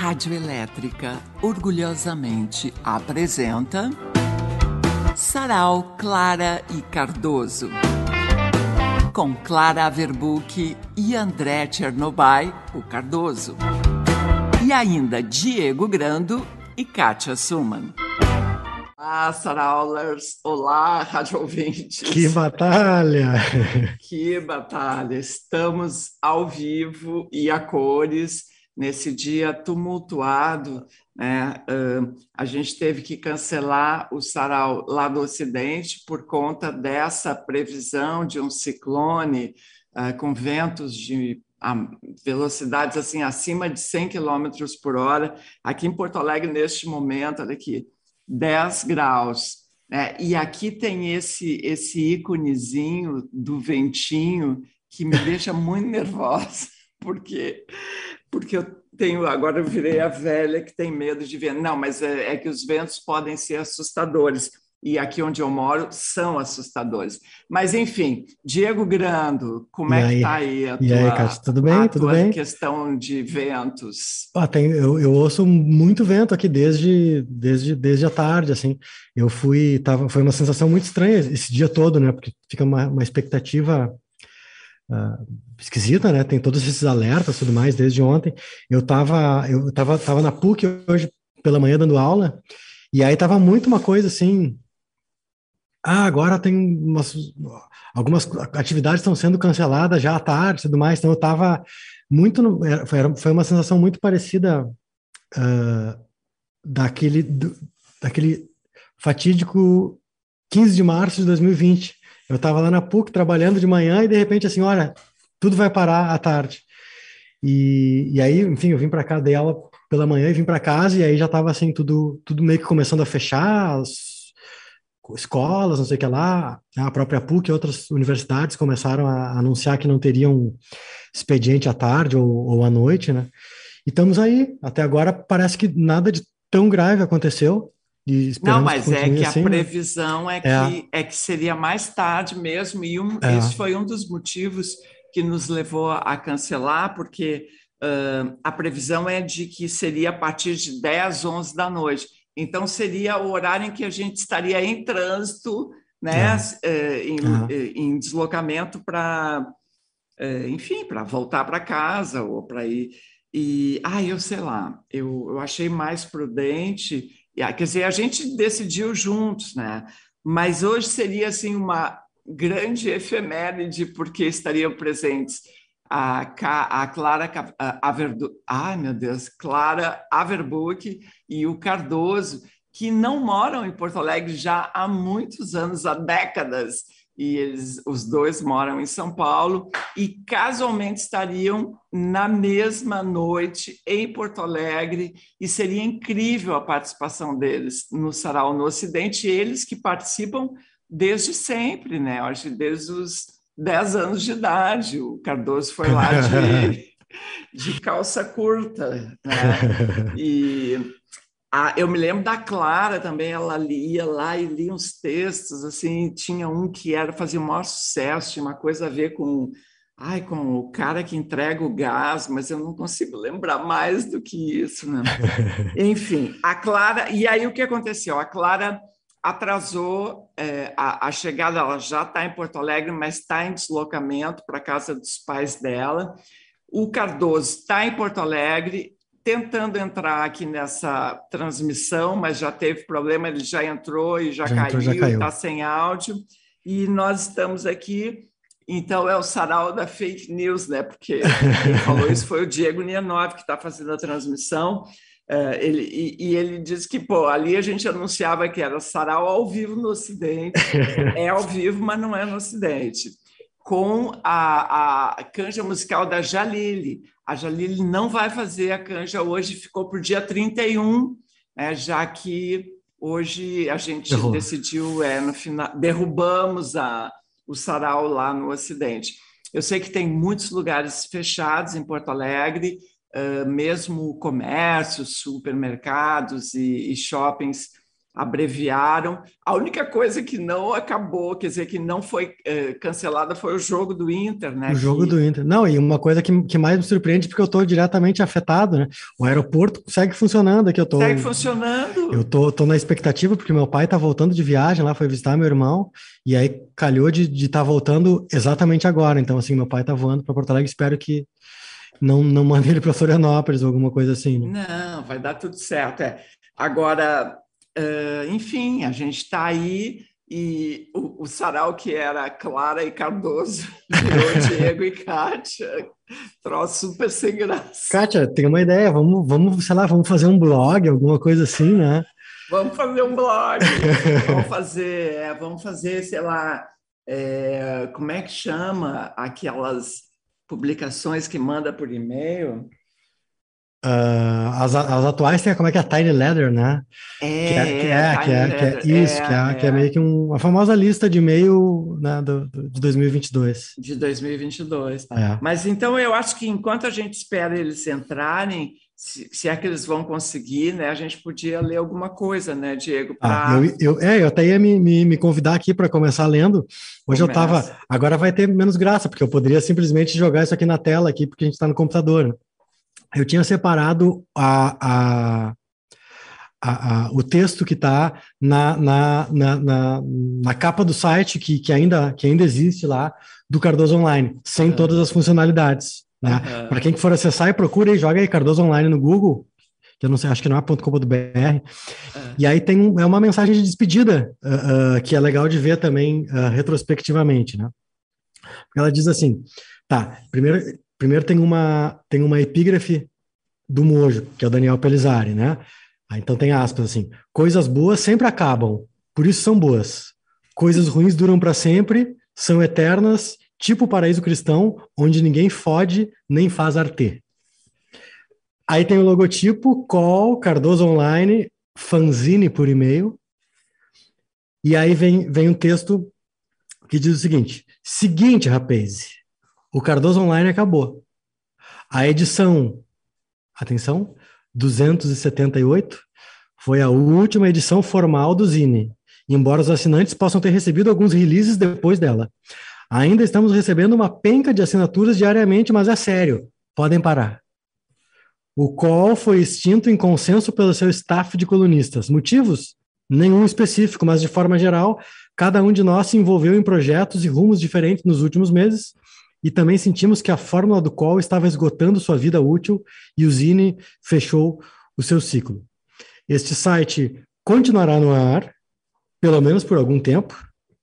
Rádio Elétrica orgulhosamente apresenta Sarau Clara e Cardoso, com Clara Averbuch e André Chernobyl, o Cardoso, e ainda Diego Grando e Kátia Suman. Olá, Saraulers! Olá, rádio ouvintes! Que batalha! Que batalha! Estamos ao vivo e a cores nesse dia tumultuado, né? A gente teve que cancelar o sarau lá do Ocidente por conta dessa previsão de um ciclone com ventos de velocidades assim acima de 100 quilômetros por hora. Aqui em Porto Alegre, neste momento, olha aqui, 10 graus. E aqui tem esse íconezinho do ventinho que me deixa muito nervosa, porque agora eu virei a velha que tem medo de vento. Não, mas é que os ventos podem ser assustadores. E aqui onde eu moro são assustadores. Mas, enfim, Diego Grando, como E é que aí? está aí a E aí, tua, Kátia, tudo a bem? Tudo tua bem? questão de ventos? Eu ouço muito vento aqui desde a tarde, assim. Foi uma sensação muito estranha esse dia todo, né? Porque fica uma expectativa esquisita, né? Tem todos esses alertas e tudo mais desde ontem. Tava na PUC hoje pela manhã dando aula, e aí tava muito uma coisa assim. Agora tem algumas atividades estão sendo canceladas já à tarde e tudo mais, então eu estava muito. Foi uma sensação muito parecida ah, daquele fatídico 15 de março de 2020. Eu estava lá na PUC trabalhando de manhã e de repente, assim, olha, tudo vai parar à tarde. E aí, enfim, eu vim para cá, dei aula pela manhã e vim para casa, e aí já estava assim, tudo meio que começando a fechar, escolas, não sei o que lá, a própria PUC e outras universidades começaram a anunciar que não teriam expediente à tarde ou à noite, né? E estamos aí, até agora parece que nada de tão grave aconteceu, e Não, esperamos que mas é continue que a assim, né? previsão é É, que seria mais tarde mesmo, e esse é, foi um dos motivos que nos levou a cancelar, porque a previsão é de que seria a partir de 10, 11 da noite. Então, seria o horário em que a gente estaria em trânsito, né, é, é. em deslocamento para, enfim, para voltar para casa ou para ir. E, eu sei lá, eu achei mais prudente. Quer dizer, a gente decidiu juntos, né? Mas hoje seria assim uma grande efeméride, porque estariam presentes a Clara ai meu Deus, Clara Averbuch e o Cardoso, que não moram em Porto Alegre já há muitos anos, há décadas, e os dois moram em São Paulo e casualmente estariam na mesma noite em Porto Alegre, e seria incrível a participação deles no Sarau no Ocidente, eles que participam desde sempre, né? Eu acho que desde os 10 anos de idade. O Cardoso foi lá de calça curta, né? E eu me lembro da Clara também, ela lia lá e lia uns textos, assim, tinha um que fazia o maior sucesso, tinha uma coisa a ver com o cara que entrega o gás, mas eu não consigo lembrar mais do que isso, né? Enfim, a Clara, e aí o que aconteceu? A Clara atrasou a chegada, ela já está em Porto Alegre, mas está em deslocamento para a casa dos pais dela. O Cardoso está em Porto Alegre, tentando entrar aqui nessa transmissão, mas já teve problema, ele já entrou e já Já entrou, já caiu e está caiu. sem áudio. E nós estamos aqui, então é o sarau da fake news, né? Porque quem falou isso foi o Diego Nianov, que está fazendo a transmissão. Ele disse que, pô, ali a gente anunciava que era sarau ao vivo no Ocidente, é ao vivo, mas não é no Ocidente, com a canja musical da Jalile. A Jalile não vai fazer a canja hoje, ficou para o dia 31, né, já que hoje a gente Errou. decidiu, no final, derrubamos o sarau lá no Ocidente. Eu sei que tem muitos lugares fechados em Porto Alegre, mesmo comércios, supermercados e shoppings abreviaram. A única coisa que não acabou, quer dizer, que não foi cancelada, foi o jogo do Inter, O né? jogo do Inter. Não, e uma coisa que mais me surpreende, porque eu estou diretamente afetado, né? O aeroporto segue funcionando aqui, Segue eu funcionando. tô na expectativa, porque meu pai tá voltando de viagem lá, foi visitar meu irmão, e aí calhou de estar voltando exatamente agora. Então, assim, meu pai tá voando para Porto Alegre, espero que não mande ele para Florianópolis ou alguma coisa assim, né? Não, vai dar tudo certo. Agora, enfim, a gente está aí e o sarau que era Clara e Cardoso virou Diego e Kátia. Troço super sem graça. Kátia, tem uma ideia, sei lá, vamos fazer um blog, alguma coisa assim, né? Vamos fazer um blog, vamos fazer, sei lá, como é que chama aquelas publicações que manda por e-mail? As atuais tem como é que é a Tiny Letter, né? Tiny Que é Letter, isso, que é meio que a famosa lista de e-mail, né, de 2022. de 2022, tá? É. Mas então eu acho que enquanto a gente espera eles entrarem, se é que eles vão conseguir, né? A gente podia ler alguma coisa, né, Diego? Eu até ia me convidar aqui para começar lendo. Hoje eu tava. Começa. Agora vai ter menos graça, porque eu poderia simplesmente jogar isso aqui na tela, aqui, porque a gente está no computador, né? Eu tinha separado o texto que está na capa do site que ainda existe lá, do Cardoso Online, sem todas as funcionalidades. Né? Para quem for acessar e procura e joga aí Cardoso Online no Google, que eu não sei, acho que não é .com.br, e aí é uma mensagem de despedida, que é legal de ver também retrospectivamente. Né? Ela diz assim, tá, primeiro tem uma epígrafe do Mojo, que é o Daniel Pelizari, né? Então tem aspas assim: coisas boas sempre acabam, por isso são boas. Coisas ruins duram para sempre, são eternas, tipo o paraíso cristão, onde ninguém fode nem faz arte. Aí tem o logotipo, Call, Cardoso Online, fanzine por e-mail. E aí vem um texto que diz o seguinte: seguinte, rapaz, o Cardoso Online acabou. A edição, atenção, 278, foi a última edição formal do Zine, embora os assinantes possam ter recebido alguns releases depois dela. Ainda estamos recebendo uma penca de assinaturas diariamente, mas é sério, podem parar. O call foi extinto em consenso pelo seu staff de colunistas. Motivos? Nenhum específico, mas de forma geral, cada um de nós se envolveu em projetos e rumos diferentes nos últimos meses, e também sentimos que a fórmula do call estava esgotando sua vida útil e o Zine fechou o seu ciclo. Este site continuará no ar, pelo menos por algum tempo,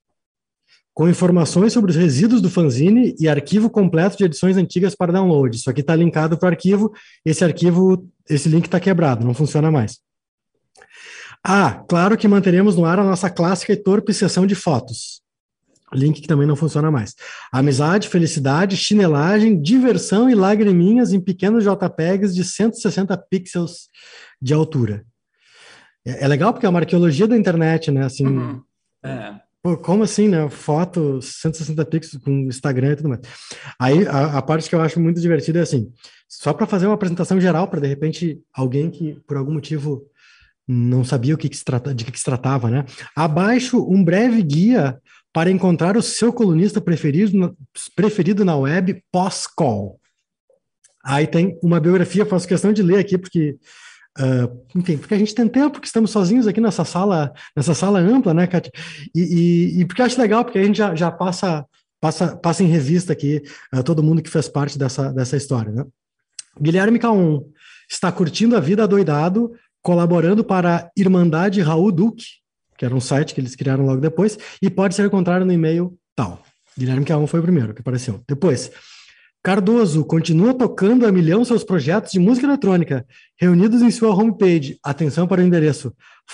com informações sobre os resíduos do fanzine e arquivo completo de edições antigas para download. Isso aqui está linkado para o arquivo, esse link está quebrado, não funciona mais. Claro que manteremos no ar a nossa clássica e torpe sessão de fotos. Link que também não funciona mais. Amizade, felicidade, chinelagem, diversão e lagriminhas em pequenos JPEGs de 160 pixels de altura. É legal porque é uma arqueologia da internet, né? Assim, pô, como assim, né? Foto 160 pixels com Instagram e tudo mais. Aí a parte que eu acho muito divertida é assim, só para fazer uma apresentação geral, para de repente alguém que por algum motivo não sabia de que se tratava, né? Abaixo um breve guia para encontrar o seu colunista preferido na web pós-call. Aí tem uma biografia, faço questão de ler aqui, porque, enfim, porque a gente tem tempo, porque estamos sozinhos aqui nessa sala ampla, né, Kátia? E porque eu acho legal, porque a gente já passa em revista aqui todo mundo que fez parte dessa história, né? Guilherme Caon está curtindo a vida adoidado, colaborando para a Irmandade Raul Duque, que era um site que eles criaram logo depois, e pode ser encontrado no e-mail tal. Guilherme Caon foi o primeiro que apareceu. Depois, Cardoso continua tocando a milhão seus projetos de música eletrônica, reunidos em sua homepage. Atenção para o endereço,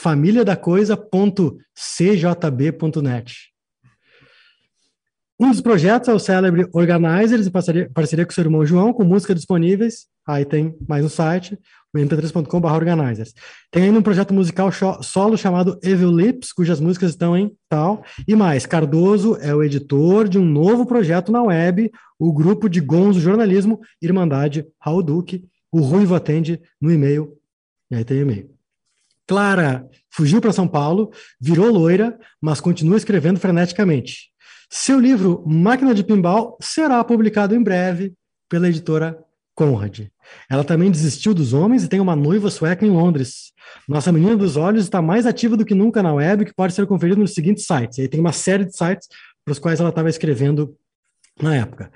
famíliadacoisa.cjb.net. Um dos projetos é o célebre Organizers, em parceria com seu irmão João, com músicas disponíveis. Aí tem mais um site, mp3.com/organizers. Tem ainda um projeto musical solo chamado Evil Lips, cujas músicas estão em tal. E mais, Cardoso é o editor de um novo projeto na web, o grupo de Gonzo Jornalismo, Irmandade Raul Duque. O Ruivo atende no e-mail. E aí tem e-mail. Clara fugiu para São Paulo, virou loira, mas continua escrevendo freneticamente. Seu livro Máquina de Pinball será publicado em breve pela editora Conrad. Ela também desistiu dos homens e tem uma noiva sueca em Londres. Nossa menina dos olhos está mais ativa do que nunca na web, que pode ser conferido nos seguintes sites. E aí tem uma série de sites para os quais ela estava escrevendo na época.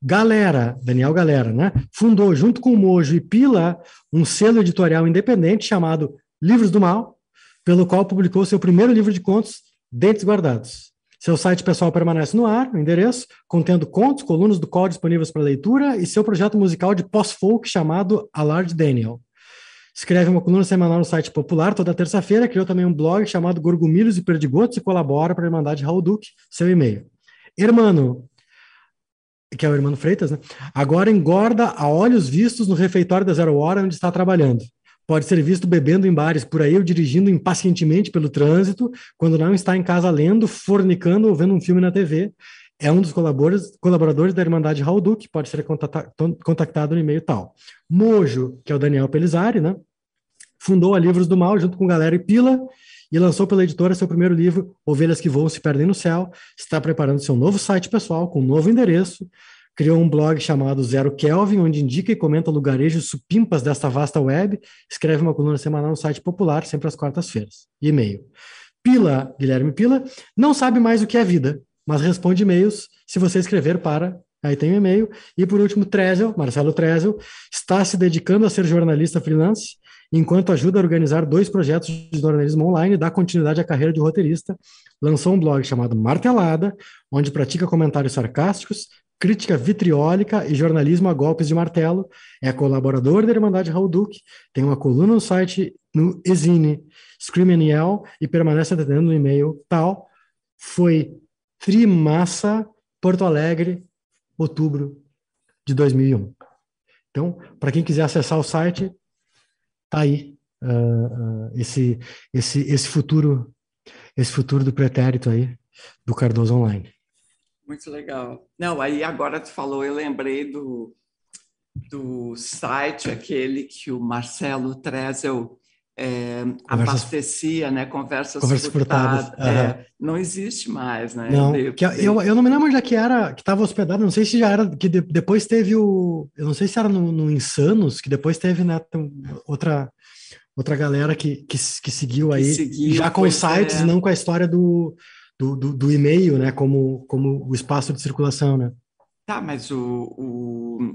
Daniel Galera, né? Fundou, junto com o Mojo e Pila, um selo editorial independente chamado Livros do Mal, pelo qual publicou seu primeiro livro de contos, Dentes Guardados. Seu site pessoal permanece no ar, o endereço, contendo contos, colunas do qual disponíveis para leitura, e seu projeto musical de pós-folk chamado A Large Daniel. Escreve uma coluna semanal no site Popular toda terça-feira, criou também um blog chamado Gorgumilhos e Perdigotos e colabora para a Irmandade Raul Duque, seu e-mail. Hermano, que é o Hermano Freitas, né? Agora engorda a olhos vistos no refeitório da Zero Hora, onde está trabalhando. Pode ser visto bebendo em bares por aí ou dirigindo impacientemente pelo trânsito, quando não está em casa lendo, fornicando ou vendo um filme na TV. É um dos colaboradores da Irmandade Raul Duque, pode ser contactado no e-mail tal. Mojo, que é o Daniel Pelizari, né? Fundou a Livros do Mal junto com Galera e Pila e lançou pela editora seu primeiro livro, Ovelhas que Voam se Perdem no Céu. Está preparando seu novo site pessoal com um novo endereço. Criou um blog chamado Zero Kelvin, onde indica e comenta lugarejos supimpas desta vasta web. Escreve uma coluna semanal no site Popular, sempre às quartas-feiras. E-mail. Pila, Guilherme Pila, não sabe mais o que é vida, mas responde e-mails se você escrever para... Aí tem o e-mail. E por último, Trezel, Marcelo Trezel, está se dedicando a ser jornalista freelance, enquanto ajuda a organizar 2 projetos de jornalismo online e dá continuidade à carreira de roteirista. Lançou um blog chamado Martelada, onde pratica comentários sarcásticos, crítica vitriólica e jornalismo a golpes de martelo. É colaborador da Irmandade Raul Duque, tem uma coluna no site no Exine, Scream Yell, e permanece atendendo no e-mail tal. Foi Trimassa, Porto Alegre, outubro de 2001. Então, para quem quiser acessar o site, tá aí esse futuro do pretérito aí do Cardoso Online. Muito legal. Não, aí agora tu falou, eu lembrei do site, aquele que o Marcelo Trezel abastecia, né? Conversas furtadas. Não existe mais, né? Não, eu não me lembro onde é que era, que estava hospedado, não sei se já era, que depois teve eu não sei se era no Insanos, que depois teve, né, outra galera que seguiu aí, já com sites, não com a história do e-mail, né, como o espaço de circulação, né? Tá, mas o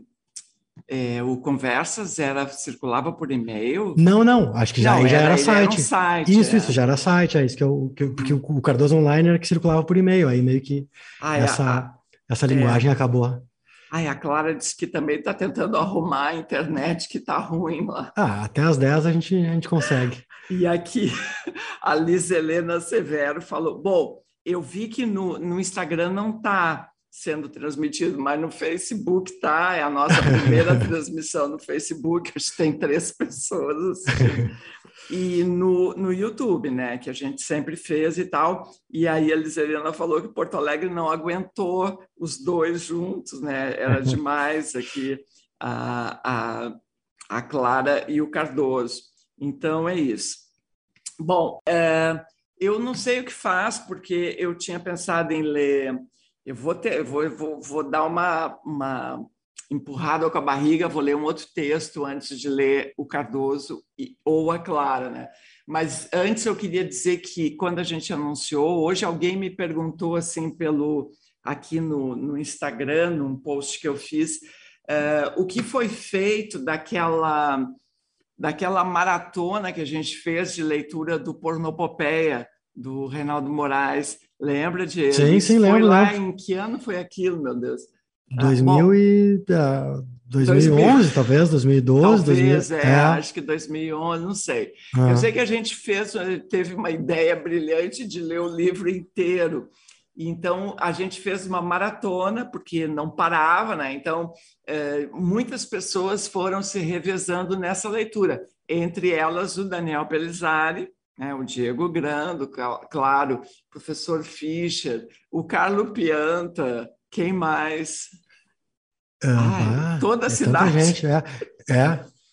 Conversas circulava por e-mail? Não, acho que já era site. Era um site. Isso, já era site, isso porque o Cardoso Online era que circulava por e-mail, aí meio que essa linguagem acabou. A Clara disse que também está tentando arrumar a internet, que está ruim lá. Até às 10 a gente consegue. E aqui a Liz Helena Severo falou, bom, eu vi que no Instagram não está sendo transmitido, mas no Facebook tá, é a nossa primeira transmissão no Facebook, acho que tem 3 pessoas assim. E no YouTube, né, que a gente sempre fez e tal, e aí a Liserina falou que Porto Alegre não aguentou os 2 juntos, né, era demais aqui a Clara e o Cardoso. Então é isso. Bom, eu não sei o que faz, porque eu tinha pensado em ler... Eu vou dar uma empurrada com a barriga, vou ler um outro texto antes de ler o Cardoso ou a Clara, né? Mas antes eu queria dizer que quando a gente anunciou, hoje alguém me perguntou assim aqui no Instagram, num post que eu fiz, o que foi feito daquela maratona que a gente fez de leitura do Pornopopeia, do Reinaldo Moraes. Lembra, Diego? Sim, lembro. Foi lá em que ano foi aquilo, meu Deus? 2011, talvez, 2012. Talvez, acho que 2011, não sei. Eu sei que a gente teve uma ideia brilhante de ler o livro inteiro. Então, a gente fez uma maratona, porque não parava, né? Então, muitas pessoas foram se revezando nessa leitura. Entre elas, o Daniel Pelizari, o Diego Grando, claro, o professor Fischer, o Carlo Pianta, quem mais? Toda a cidade. Tanta gente,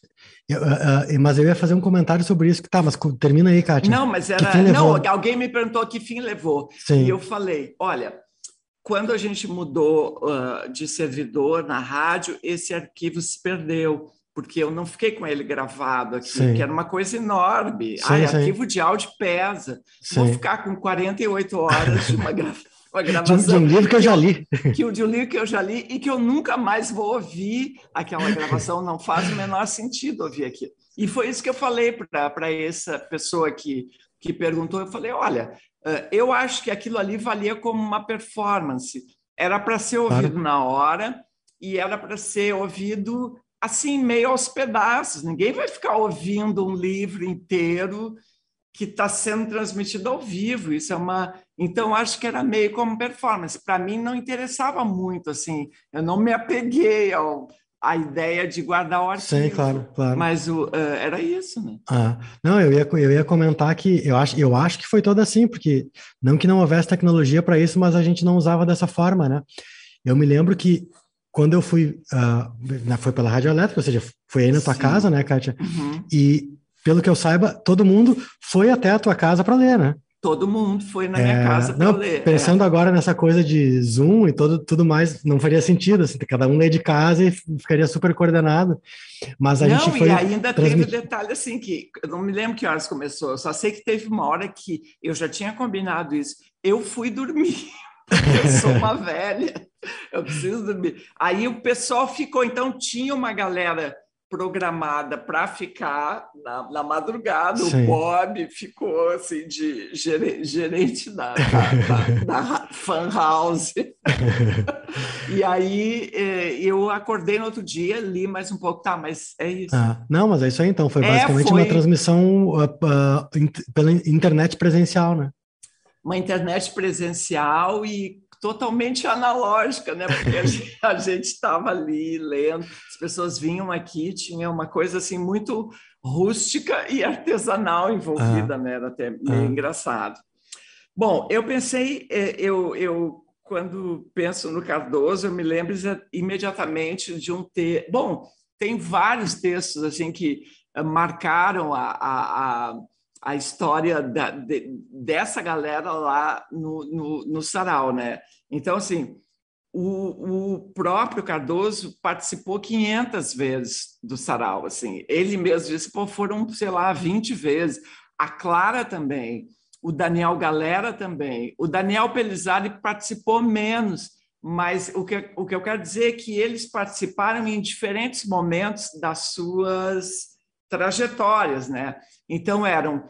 Mas eu ia fazer um comentário sobre isso, que tá, mas termina aí, Kátia. Não, mas Que era. fim Não, levou? alguém me perguntou que fim levou. E eu Sim, falei: olha, quando a gente mudou de servidor na rádio, esse arquivo se perdeu, porque eu não fiquei com ele gravado aqui, porque era sim, uma coisa enorme. sim, Ai, sim, arquivo de áudio pesa. Vou sim. ficar com 48 horas de uma De gravação um livro que eu que já eu, li. de um livro que eu já li e que eu nunca mais vou ouvir aquela gravação. Não faz o menor sentido ouvir aquilo. E foi isso que eu falei para essa pessoa que perguntou. Eu falei: olha, eu acho que aquilo ali valia como uma performance. Era para ser ouvido Claro. na hora e era para ser ouvido assim, meio aos pedaços. Ninguém vai ficar ouvindo um livro inteiro que está sendo transmitido ao vivo. Isso é uma. Então, acho que era meio como performance. Para mim, não interessava muito, assim. Eu não me apeguei à ideia de guardar o Sim, claro, arquivo. claro. Mas era isso, né? Ah, não, eu ia comentar que eu acho que foi toda assim, porque não que não houvesse tecnologia para isso, mas a gente não usava dessa forma, né? Eu me lembro que quando eu fui, foi pela rádio elétrica, ou seja, foi aí na tua casa, Sim. né, Kátia? Uhum. E pelo que eu saiba, todo mundo foi até a tua casa para ler, né? Todo mundo foi na minha casa para Não, ler. pensando agora nessa coisa de Zoom e tudo mais, não faria sentido, assim, cada um lê de casa e ficaria super coordenado, mas a gente Não, e foi ainda teve o transmitir. detalhe assim que eu não me lembro que horas começou, eu só sei que teve uma hora que eu já tinha combinado isso. Eu fui dormir, porque eu sou uma velha, eu preciso dormir. Aí o pessoal ficou, então tinha uma galera programada para ficar na madrugada. O Sim. Bob ficou assim de gerente da fan house. E aí eu acordei no outro dia, li mais um pouco, tá, mas é isso. Não, mas é isso aí então. Foi basicamente uma Foi transmissão pela internet presencial, né? uma internet presencial e totalmente analógica, né? Porque a gente estava ali lendo, as pessoas vinham aqui, tinha uma coisa assim muito rústica e artesanal Ah, envolvida, né? Era até meio ah, engraçado. Bom, eu pensei, quando penso no Cardoso, eu me lembro imediatamente de um texto. Bom, tem vários textos assim que marcaram a história dessa galera lá no Sarau, né? Então, assim, o próprio Cardoso participou 500 vezes do Sarau, assim. Ele mesmo disse, pô, foram, sei lá, 20 vezes. A Clara também, o Daniel Galera também. O Daniel Pelizari participou menos, mas o que eu quero dizer é que eles participaram em diferentes momentos das suas trajetórias, né? Então, eram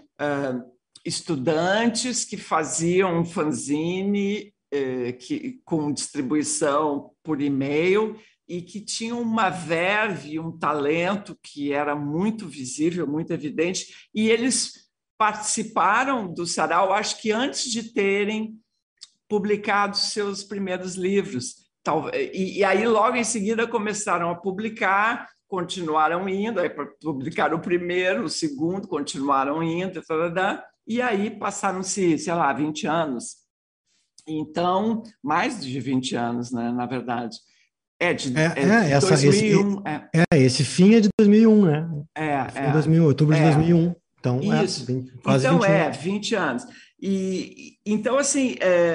estudantes que faziam um fanzine com distribuição por e-mail e que tinham uma verve, um talento que era muito visível, muito evidente, e eles participaram do Sarau, acho que antes de terem publicado seus primeiros livros. E aí, logo em seguida, começaram a publicar, continuaram indo, aí publicaram o primeiro, o segundo, continuaram indo, e aí passaram-se, sei lá, 20 anos. Então, mais de 20 anos, né, na verdade. De esse, 2001. esse fim é de 2001, né? É, Fim de é, 2001, outubro de é. 2001. Então, Isso. quase Então, 20 anos. 20 anos. Então, assim,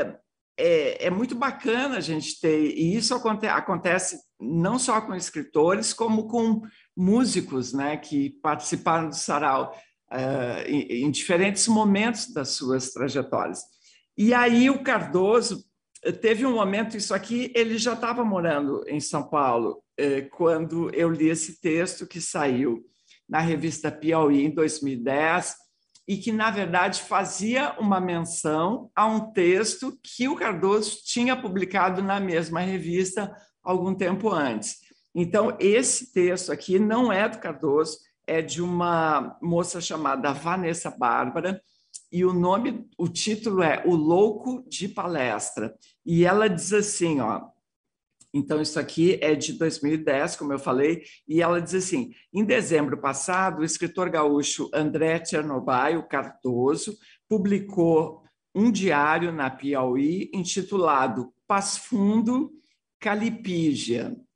é muito bacana a gente ter, e isso acontece não só com escritores, como com músicos, né, que participaram do Sarau em diferentes momentos das suas trajetórias. E aí o Cardoso teve um momento, isso aqui, ele já estava morando em São Paulo, quando eu li esse texto que saiu na revista Piauí em 2010, e que, na verdade, fazia uma menção a um texto que o Cardoso tinha publicado na mesma revista algum tempo antes. Então, esse texto aqui não é do Cardoso, é de uma moça chamada Vanessa Bárbara, e o título é O Louco de Palestra. E ela diz assim, ó, então, isso aqui é de 2010, como eu falei, e ela diz assim: em dezembro passado, o escritor gaúcho André Chernobyl Cardoso publicou um diário na Piauí intitulado Paz Fundo Calipígia.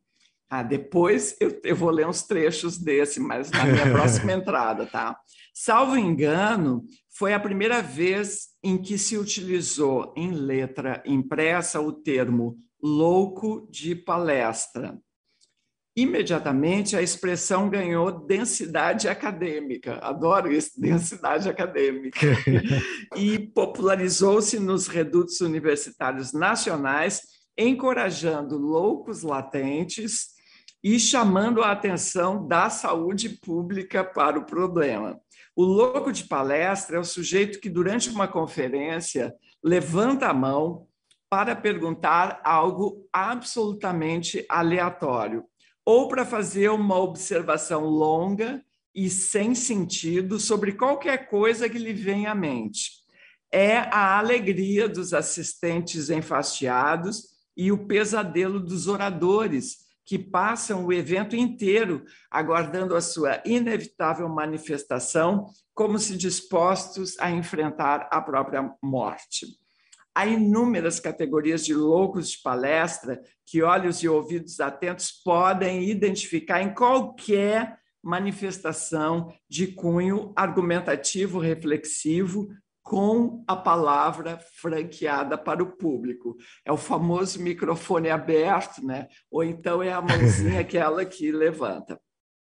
Depois eu vou ler uns trechos desse, mas na minha próxima entrada, tá? Salvo engano, foi a primeira vez em que se utilizou em letra impressa o termo louco de palestra. Imediatamente, a expressão ganhou densidade acadêmica, adoro isso, densidade acadêmica, e popularizou-se nos redutos universitários nacionais, encorajando loucos latentes e chamando a atenção da saúde pública para o problema. O louco de palestra é o sujeito que, durante uma conferência, levanta a mão para perguntar algo absolutamente aleatório, ou para fazer uma observação longa e sem sentido sobre qualquer coisa que lhe venha à mente. É a alegria dos assistentes enfastiados e o pesadelo dos oradores, que passam o evento inteiro aguardando a sua inevitável manifestação, como se dispostos a enfrentar a própria morte. Há inúmeras categorias de loucos de palestra que olhos e ouvidos atentos podem identificar em qualquer manifestação de cunho argumentativo, reflexivo, com a palavra franqueada para o público. É o famoso microfone aberto, né? Ou então é a mãozinha aquela que levanta.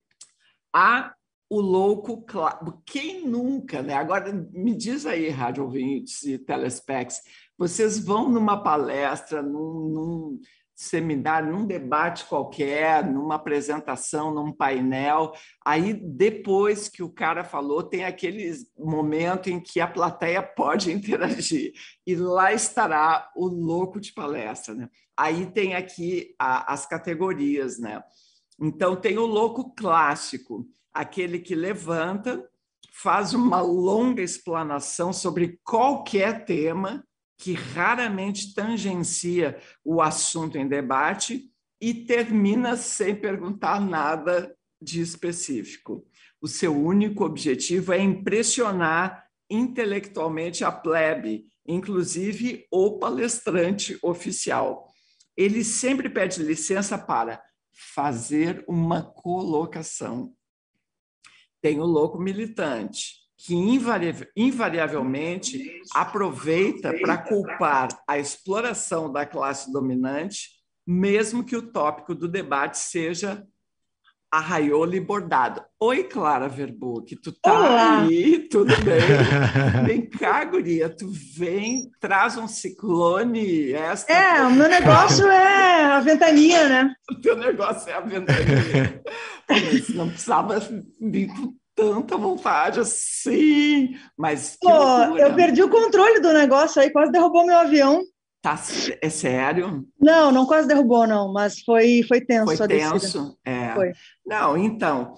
Há o louco, quem nunca, né? Agora me diz aí, rádio ouvintes e telespecs, vocês vão numa palestra, num seminário, num debate qualquer, numa apresentação, num painel, aí depois que o cara falou, tem aquele momento em que a plateia pode interagir, e lá estará o louco de palestra, né? Aí tem aqui as categorias, né? Então tem o louco clássico, aquele que levanta, faz uma longa explanação sobre qualquer tema, que raramente tangencia o assunto em debate e termina sem perguntar nada de específico. O seu único objetivo é impressionar intelectualmente a plebe, inclusive o palestrante oficial. Ele sempre pede licença para fazer uma colocação. Tem o louco militante, que invariavelmente aproveita para culpar a exploração da classe dominante, mesmo que o tópico do debate seja arraiolo e bordado. Oi, Clara Verbuck, tu tá aí, tudo bem? Vem cá, guria, tu vem, traz um ciclone extra. O meu negócio é a ventania, né? O teu negócio é a ventania. Mas não precisava vir com tanta vontade assim, mas que loucura. Eu perdi o controle do negócio aí, quase derrubou meu avião. É sério? Não quase derrubou, não, mas foi tenso. Foi tenso? Foi. Não, então,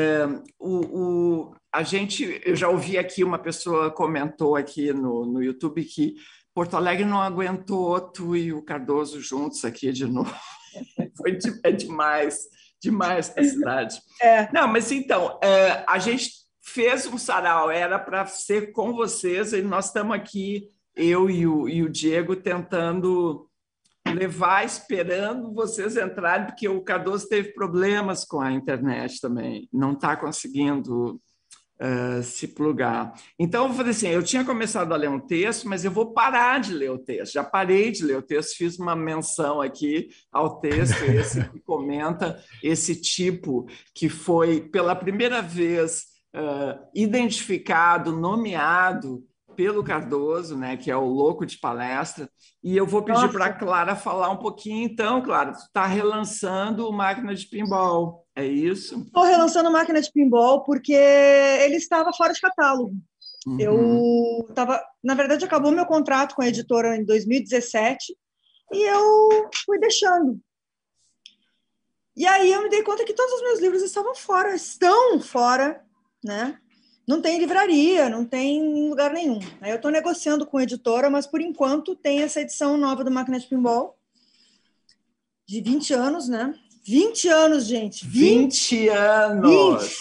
eu já ouvi aqui, uma pessoa comentou aqui no YouTube que Porto Alegre não aguentou tu e o Cardoso juntos aqui de novo. É demais a cidade. Não, mas então, a gente fez um sarau, era para ser com vocês, e nós estamos aqui, eu e o Diego, tentando levar, esperando vocês entrarem, porque o Cardoso teve problemas com a internet também, não está conseguindo se plugar. Então, eu falei assim, eu tinha começado a ler um texto, mas eu vou parar de ler o texto. Já parei de ler o texto, fiz uma menção aqui ao texto, esse que comenta esse tipo que foi, pela primeira vez, identificado, nomeado pelo Cardoso, né, que é o louco de palestra, e eu vou pedir para a Clara falar um pouquinho. Então, Clara, tu está relançando Máquina de Pinball, é isso? Estou relançando Máquina de Pinball porque ele estava fora de catálogo. Na verdade, acabou meu contrato com a editora em 2017 e eu fui deixando. E aí eu me dei conta que todos os meus livros estão fora, né? Não tem livraria, não tem em lugar nenhum. Aí eu estou negociando com a editora, mas por enquanto tem essa edição nova do Máquina de Pinball, de 20 anos, né? 20 anos, gente! 20 anos!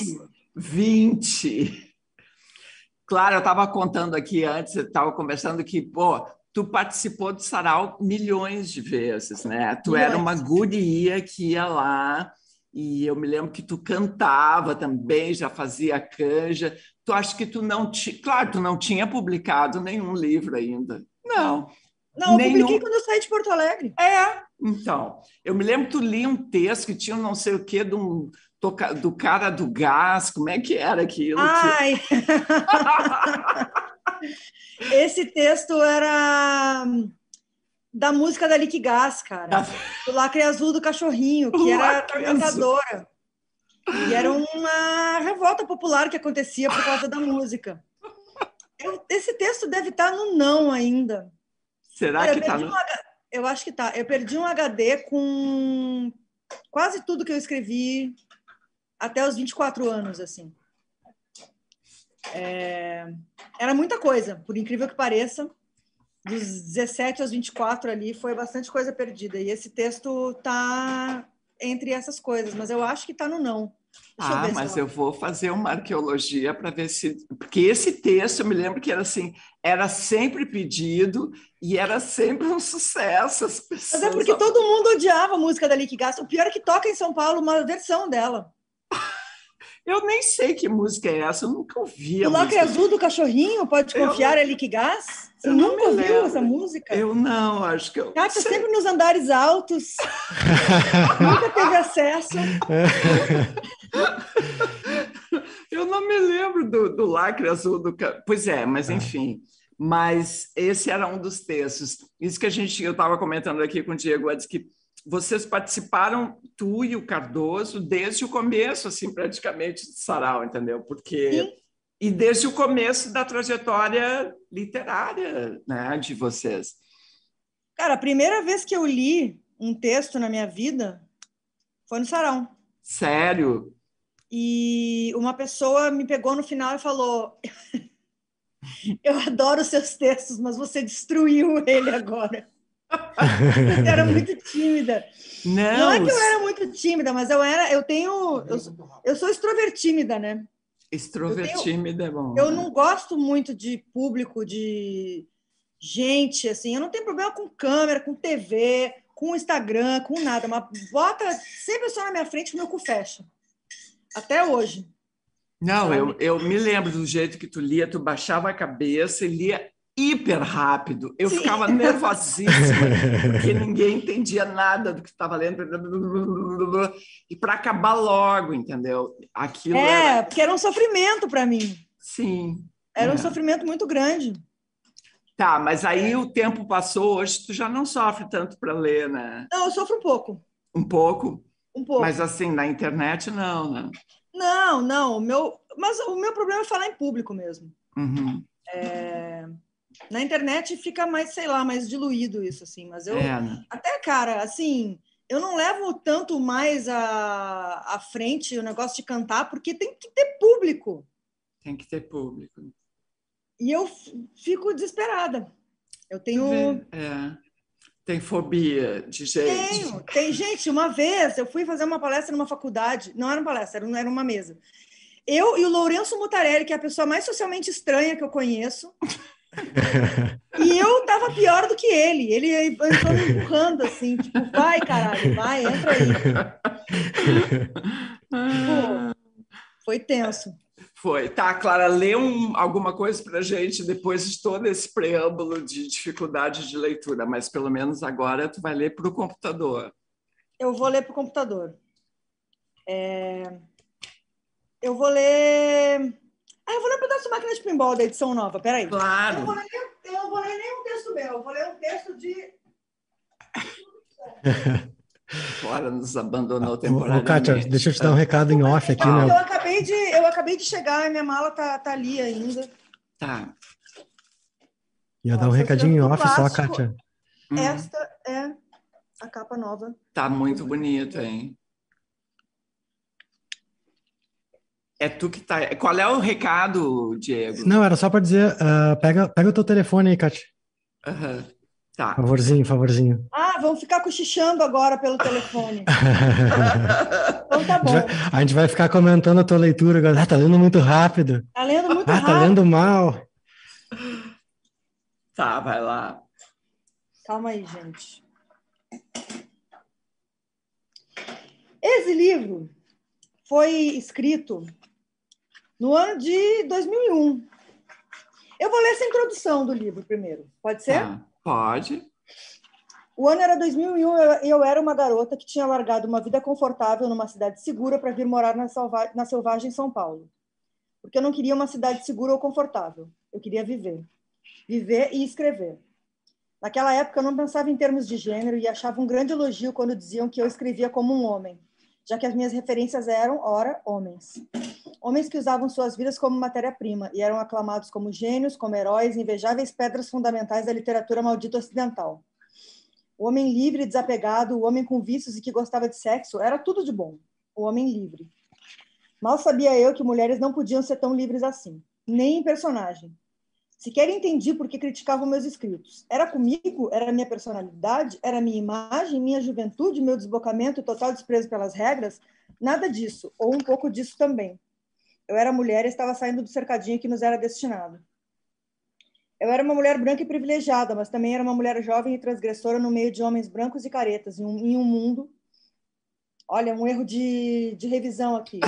20! Claro, eu estava contando aqui antes, eu estava conversando que, tu participou do sarau milhões de vezes, né? Tu Milhões. era uma guria que ia lá e eu me lembro que tu cantava também, já fazia canja. Tu acha que tu não tinha... Claro, tu não tinha publicado nenhum livro ainda. Não. Não, eu publiquei Nenhum. quando eu saí de Porto Alegre. Então, eu me lembro que tu lia um texto que tinha não sei o quê do cara do gás, como é que era aquilo? Ai! Esse texto era da música da Lick Gás, cara. O Lacre Azul do Cachorrinho, que era atormentadora. E era uma revolta popular que acontecia por causa da música. Esse texto deve estar no não ainda. Será Olha, que tá no... Eu acho que tá. Eu perdi um HD com quase tudo que eu escrevi até os 24 anos, assim. Era muita coisa, por incrível que pareça. Dos 17 aos 24 ali, foi bastante coisa perdida. E esse texto tá entre essas coisas, mas eu acho que tá no não. Deixa eu ver mas se eu vou fazer uma arqueologia para ver se... Porque esse texto, eu me lembro que era assim, era sempre pedido e era sempre um sucesso. As pessoas... Mas é porque todo mundo odiava a música da Lick Gás. O pior é que toca em São Paulo uma versão dela. Eu nem sei que música é essa, eu nunca ouvi a O Lacre música. Azul do Cachorrinho, pode confiar, é Lick Gás? Você nunca ouviu essa música? Eu não, acho que eu... Kátia sempre nos andares altos, nunca teve acesso. Eu não me lembro do Lacre Azul do... Pois é, mas enfim. Mas esse era um dos textos. Isso que eu estava comentando aqui com o Diego antes, que vocês participaram, tu e o Cardoso, desde o começo, assim, praticamente, do sarau, entendeu? Porque... Sim. E desde o começo da trajetória literária, né, de vocês. Cara, a primeira vez que eu li um texto na minha vida foi no sarau. Sério? E uma pessoa me pegou no final e falou: eu adoro os seus textos, mas você destruiu ele agora. Eu era muito tímida. Não é que eu era muito tímida, mas eu sou extrovertímida, né? Extrovertímida é bom. Eu não gosto muito de público, de gente, assim. Eu não tenho problema com câmera, com TV, com Instagram, com nada. Mas bota sempre só na minha frente que o meu cu fecha. Até hoje. Não, eu me lembro do jeito que tu lia, tu baixava a cabeça e lia hiper rápido. Eu ficava nervosíssima, porque ninguém entendia nada do que estava lendo. E para acabar logo, entendeu? Aquilo porque era um sofrimento para mim. Sim. Era um sofrimento muito grande. Tá, mas aí o tempo passou, hoje tu já não sofre tanto para ler, né? Não, eu sofro um pouco. Um pouco? Um pouco. Mas assim, na internet não, né? Não. Mas o meu problema é falar em público mesmo. Uhum. Na internet fica mais, sei lá, mais diluído isso, assim. Mas eu... Né? Até, cara, assim, eu não levo tanto mais à frente o negócio de cantar, porque tem que ter público. Tem que ter público. E eu fico desesperada. Eu tenho... Tem fobia de gente. Tem gente. Uma vez eu fui fazer uma palestra numa faculdade, não era uma palestra, era uma mesa. Eu e o Lourenço Mutarelli, que é a pessoa mais socialmente estranha que eu conheço, e eu tava pior do que ele. Ele entrou me empurrando, assim, tipo, vai, caralho, vai, entra aí. Foi tenso. Foi. Tá, Clara, lê alguma coisa pra gente depois de todo esse preâmbulo de dificuldade de leitura, mas pelo menos agora tu vai ler para o computador. Eu vou ler para o computador. Eu vou ler um pedaço de Máquina de Pinball da edição nova, peraí. Claro. Eu não vou ler nem um texto meu, eu vou ler um texto de... Fora nos abandonou temporariamente. Kátia, deixa eu te dar um recado em off aqui, né? Eu acabei de chegar e minha mala tá ali ainda. Tá. Ia dar um recadinho em off só, Kátia. Esta é a capa nova. Tá muito bonito, hein? É tu que tá... Qual é o recado, Diego? Não, era só para dizer, pega o teu telefone aí, Kátia. Tá. Favorzinho. Vamos ficar cochichando agora pelo telefone. Então tá bom. A gente vai ficar comentando a tua leitura agora. Tá lendo muito rápido. Tá lendo muito rápido. Tá lendo mal. Tá, vai lá. Calma aí, gente. Esse livro foi escrito no ano de 2001. Eu vou ler essa introdução do livro primeiro. Pode ser? Tá, pode. O ano era 2001 e eu era uma garota que tinha largado uma vida confortável numa cidade segura para vir morar na selvagem São Paulo. Porque eu não queria uma cidade segura ou confortável. Eu queria viver. Viver e escrever. Naquela época, eu não pensava em termos de gênero e achava um grande elogio quando diziam que eu escrevia como um homem, já que as minhas referências eram, ora, homens. Homens que usavam suas vidas como matéria-prima e eram aclamados como gênios, como heróis, invejáveis pedras fundamentais da literatura maldita ocidental. O homem livre e desapegado, o homem com vícios e que gostava de sexo, era tudo de bom. O homem livre. Mal sabia eu que mulheres não podiam ser tão livres assim, nem em personagem. Sequer entendi por que criticavam meus escritos. Era comigo? Era minha personalidade? Era minha imagem? Minha juventude? Meu desbocamento e total desprezo pelas regras? Nada disso, ou um pouco disso também. Eu era mulher e estava saindo do cercadinho que nos era destinado. Eu era uma mulher branca e privilegiada, mas também era uma mulher jovem e transgressora no meio de homens brancos e caretas, em um mundo... Olha, um erro de revisão aqui.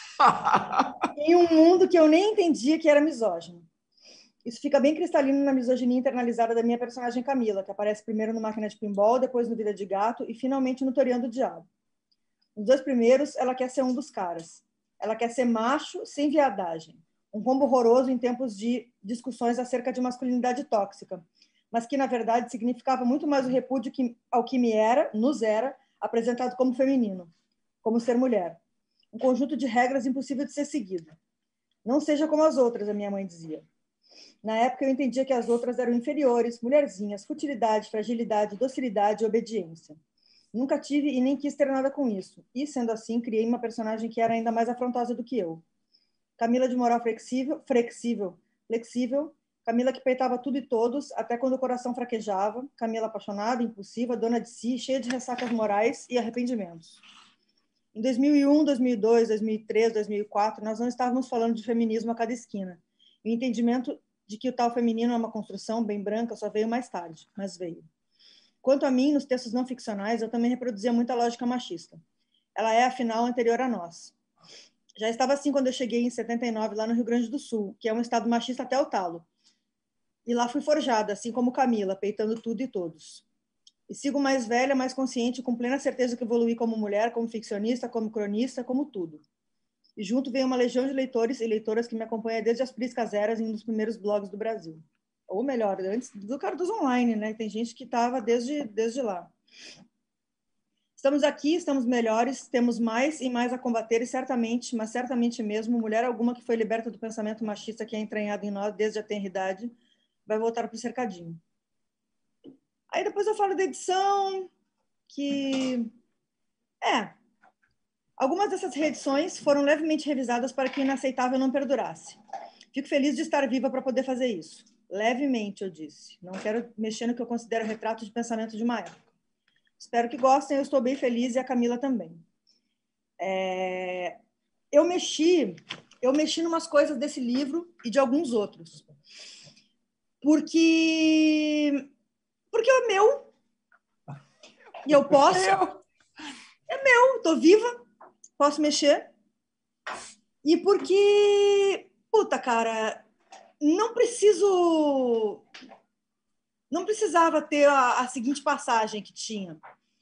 Em um mundo que eu nem entendia que era misógino. Isso fica bem cristalino na misoginia internalizada da minha personagem Camila, que aparece primeiro no Máquina de Pinball, depois no Vida de Gato e finalmente no Toreando o Diabo. Nos dois primeiros, ela quer ser um dos caras. Ela quer ser macho sem viadagem. Um combo horroroso em tempos de discussões acerca de masculinidade tóxica, mas que, na verdade, significava muito mais o repúdio ao que nos era, apresentado como feminino, como ser mulher. Um conjunto de regras impossível de ser seguido. Não seja como as outras, a minha mãe dizia. Na época, eu entendia que as outras eram inferiores, mulherzinhas, futilidade, fragilidade, docilidade e obediência. Nunca tive e nem quis ter nada com isso. E, sendo assim, criei uma personagem que era ainda mais afrontosa do que eu. Camila de moral flexível. Camila que peitava tudo e todos, até quando o coração fraquejava. Camila apaixonada, impulsiva, dona de si, cheia de ressacas morais e arrependimentos. Em 2001, 2002, 2003, 2004, nós não estávamos falando de feminismo a cada esquina. O entendimento de que o tal feminino é uma construção bem branca só veio mais tarde, mas veio. Quanto a mim, nos textos não ficcionais, eu também reproduzia muita lógica machista. Ela é, afinal, anterior a nós. Já estava assim quando eu cheguei em 79, lá no Rio Grande do Sul, que é um estado machista até o talo. E lá fui forjada, assim como Camila, peitando tudo e todos. E sigo mais velha, mais consciente, com plena certeza que evoluí como mulher, como ficcionista, como cronista, como tudo. E junto vem uma legião de leitores e leitoras que me acompanha desde as Priscas Eras em um dos primeiros blogs do Brasil. Ou melhor, antes do Cardos Online, né? Tem gente que estava desde lá. Estamos aqui, estamos melhores, temos mais e mais a combater e certamente, mas certamente mesmo, mulher alguma que foi liberta do pensamento machista que é entranhado em nós desde a tenra idade, vai voltar para o cercadinho. Aí depois eu falo da edição, que... Algumas dessas reedições foram levemente revisadas para que o inaceitável não perdurasse. Fico feliz de estar viva para poder fazer isso. Levemente, eu disse. Não quero mexer no que eu considero retrato de pensamento de uma época. Espero que gostem, eu estou bem feliz e a Camila também. Eu mexi em umas coisas desse livro e de alguns outros. Porque é meu. E eu posso. É meu, estou viva. Posso mexer? E porque, puta, cara, não precisava ter a seguinte passagem que tinha.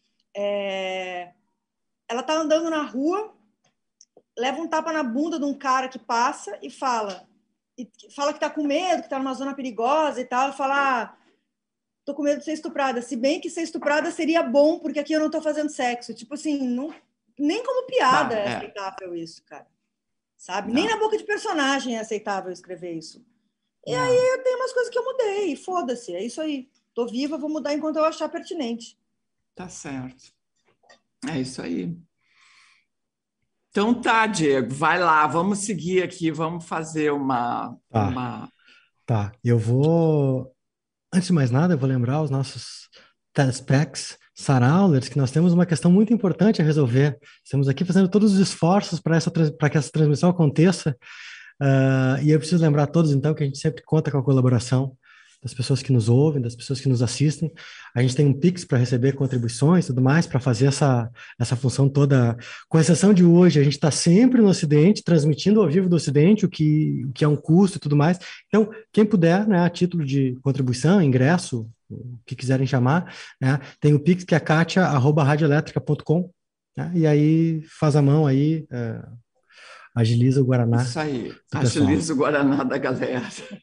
Ela tá andando na rua, leva um tapa na bunda de um cara que passa e fala que tá com medo, que tá numa zona perigosa e tal, fala, tô com medo de ser estuprada, se bem que ser estuprada seria bom, porque aqui eu não tô fazendo sexo. Tipo assim, não... Nem como piada é aceitável isso, cara. Sabe? Não. Nem na boca de personagem é aceitável escrever isso. E aí eu tenho umas coisas que eu mudei. Foda-se, é isso aí. Tô viva, vou mudar enquanto eu achar pertinente. Tá certo. É isso aí. Então tá, Diego, vai lá, vamos seguir aqui, vamos fazer uma... Tá, eu vou... Antes de mais nada, eu vou lembrar os nossos TEDxPECs, Saraulers, que nós temos uma questão muito importante a resolver. Estamos aqui fazendo todos os esforços para que essa transmissão aconteça, e eu preciso lembrar a todos, então, que a gente sempre conta com a colaboração das pessoas que nos ouvem, das pessoas que nos assistem. A gente tem um Pix para receber contribuições e tudo mais, para fazer essa função toda. Com exceção de hoje, a gente está sempre no Ocidente, transmitindo ao vivo do Ocidente, o que é um custo e tudo mais. Então, quem puder, né, a título de contribuição, ingresso, o que quiserem chamar, né, tem o Pix, que é katia@radioelétrica.com, né, e aí faz a mão aí, agiliza o Guaraná. Isso aí, agiliza o Guaraná da galera.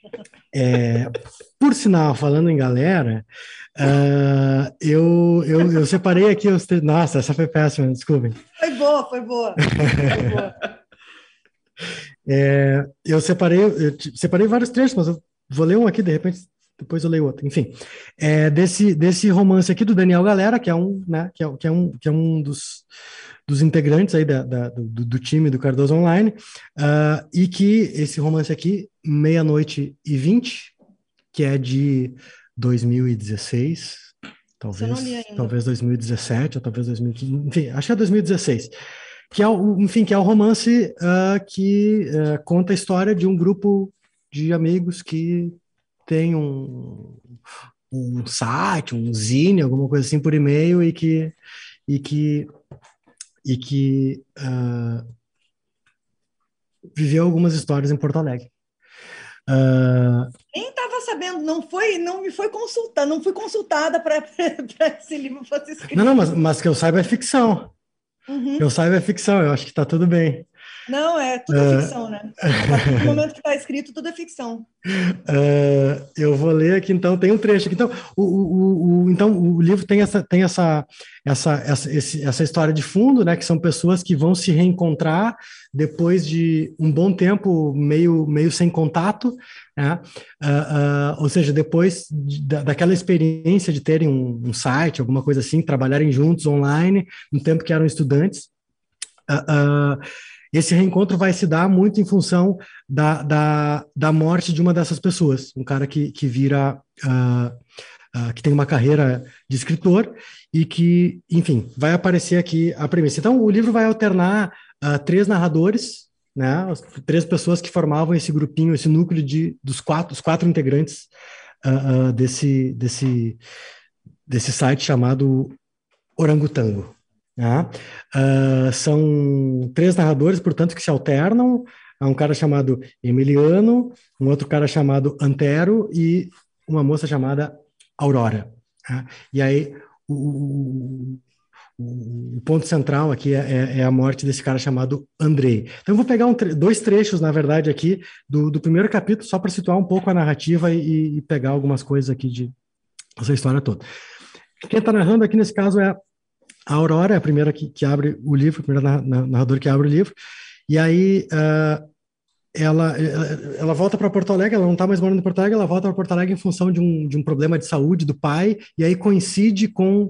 Por sinal, falando em galera, eu separei aqui os... Nossa, essa foi péssima, desculpem. Foi boa, foi boa. Foi boa. Eu separei vários trechos, mas eu vou ler um aqui, de repente, depois eu leio outro. Enfim, desse romance aqui do Daniel Galera, que é um, né, que é um dos integrantes aí do time do Cardoso Online, e que esse romance aqui, Meia-Noite e 20, que é de 2016, talvez 2017, ou talvez 2015, enfim, acho que é 2016, que é o romance que conta a história de um grupo de amigos que tem um site, um zine, alguma coisa assim por e-mail, e que viveu algumas histórias em Porto Alegre. Nem estava sabendo, não me foi consultada, não fui consultada para esse livro fosse escrito. Não, mas que eu saiba é ficção. Uhum. Que eu saiba é ficção, eu acho que está tudo bem. Não, tudo é ficção, né? A partir do momento que está escrito, tudo é ficção. Eu vou ler aqui, então, tem um trecho aqui. Então, o livro tem essa história de fundo, né? Que são pessoas que vão se reencontrar depois de um bom tempo meio sem contato, né? Ou seja, depois daquela experiência de terem um site, alguma coisa assim, trabalharem juntos online, no tempo que eram estudantes. Esse reencontro vai se dar muito em função da morte de uma dessas pessoas, um cara que vira, que tem uma carreira de escritor e que, enfim, vai aparecer aqui a premissa. Então, o livro vai alternar 3 narradores, né, as 3 pessoas que formavam esse grupinho, esse núcleo dos 4 integrantes desse site chamado Orangotango. São 3 narradores, portanto, que se alternam. Há um cara chamado Emiliano, um outro cara chamado Antero e uma moça chamada Aurora. E aí o ponto central aqui é a morte desse cara chamado Andrei. Então eu vou pegar 2 trechos, na verdade, aqui do primeiro capítulo, só para situar um pouco a narrativa e pegar algumas coisas aqui dessa história toda. Quem está narrando aqui nesse caso é a Aurora, é a primeira que abre o livro, a primeira narradora que abre o livro, e aí ela volta para Porto Alegre, ela não está mais morando em Porto Alegre, ela volta para Porto Alegre em função de um problema de saúde do pai, e aí coincide com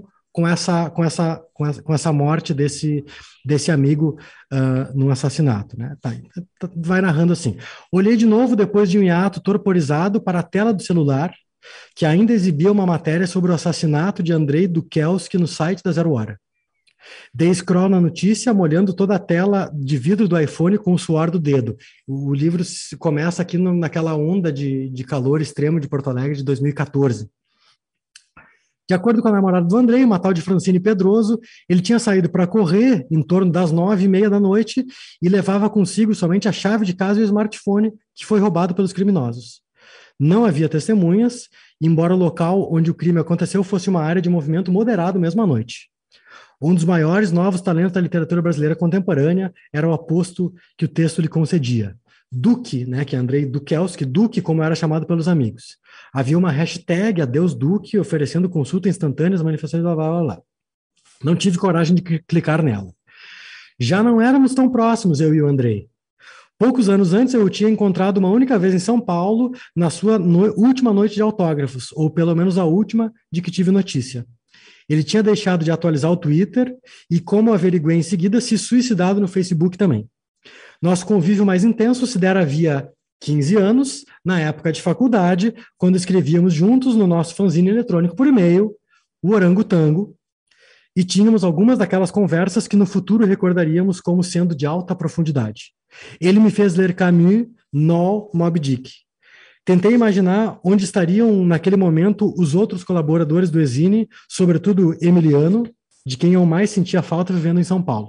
essa morte desse amigo num assassinato, né? Vai narrando assim. Olhei de novo depois de um hiato torporizado para a tela do celular, que ainda exibia uma matéria sobre o assassinato de Andrei Dukelski no site da Zero Hora. Dei scroll na notícia, molhando toda a tela de vidro do iPhone com o suor do dedo. O livro começa aqui naquela onda de calor extremo de Porto Alegre de 2014. De acordo com a namorada do Andrei, uma tal de Francine Pedroso, ele tinha saído para correr em torno das 9h30 da noite e levava consigo somente a chave de casa e o smartphone, que foi roubado pelos criminosos. Não havia testemunhas, embora o local onde o crime aconteceu fosse uma área de movimento moderado mesmo à noite. Um dos maiores novos talentos da literatura brasileira contemporânea era o aposto que o texto lhe concedia. Duque, né, que é Andrei Dukelski, Duque, como era chamado pelos amigos. Havia uma hashtag Adeus Duque, oferecendo consulta instantânea às manifestações, blá, blá, blá, blá. Não tive coragem de clicar nela. Já não éramos tão próximos, eu e o Andrei. Poucos anos antes, eu o tinha encontrado uma única vez em São Paulo, na sua última noite de autógrafos, ou pelo menos a última de que tive notícia. Ele tinha deixado de atualizar o Twitter e, como averiguei em seguida, se suicidado no Facebook também. Nosso convívio mais intenso se dera havia 15 anos, na época de faculdade, quando escrevíamos juntos no nosso fanzine eletrônico por e-mail, o Orangotango, e tínhamos algumas daquelas conversas que no futuro recordaríamos como sendo de alta profundidade. Ele me fez ler Camus no Moby Dick. Tentei imaginar onde estariam naquele momento os outros colaboradores do Exine, sobretudo Emiliano, de quem eu mais sentia falta vivendo em São Paulo.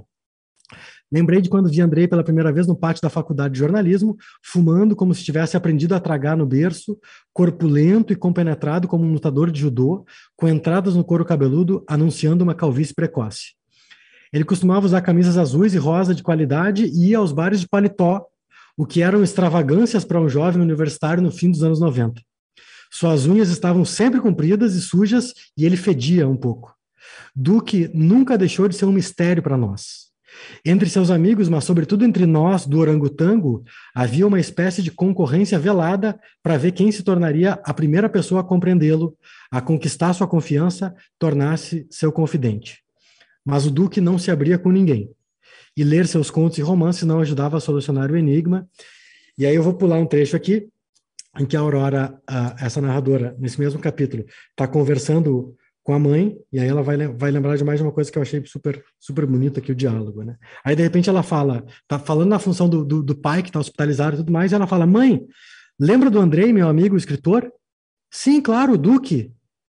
Lembrei de quando vi Andrei pela primeira vez no pátio da faculdade de jornalismo, fumando como se tivesse aprendido a tragar no berço, corpulento e compenetrado como um lutador de judô, com entradas no couro cabeludo anunciando uma calvície precoce. Ele costumava usar camisas azuis e rosa de qualidade e ia aos bares de paletó, o que eram extravagâncias para um jovem universitário no fim dos anos 90. Suas unhas estavam sempre compridas e sujas e ele fedia um pouco. Duque nunca deixou de ser um mistério para nós. Entre seus amigos, mas sobretudo entre nós do Orangotango, havia uma espécie de concorrência velada para ver quem se tornaria a primeira pessoa a compreendê-lo, a conquistar sua confiança, tornar-se seu confidente. Mas o Duque não se abria com ninguém. E ler seus contos e romances não ajudava a solucionar o enigma. E aí eu vou pular um trecho aqui, em que a Aurora, essa narradora, nesse mesmo capítulo, está conversando com a mãe, e aí ela vai lembrar de mais uma coisa que eu achei super, super bonita aqui, o diálogo, né? Aí, de repente, ela fala, tá falando na função do pai que está hospitalizado e tudo mais, e ela fala, mãe, lembra do Andrei, meu amigo, o escritor? Sim, claro, o Duque.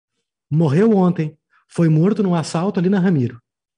Morreu ontem, foi morto num assalto ali na Ramiro.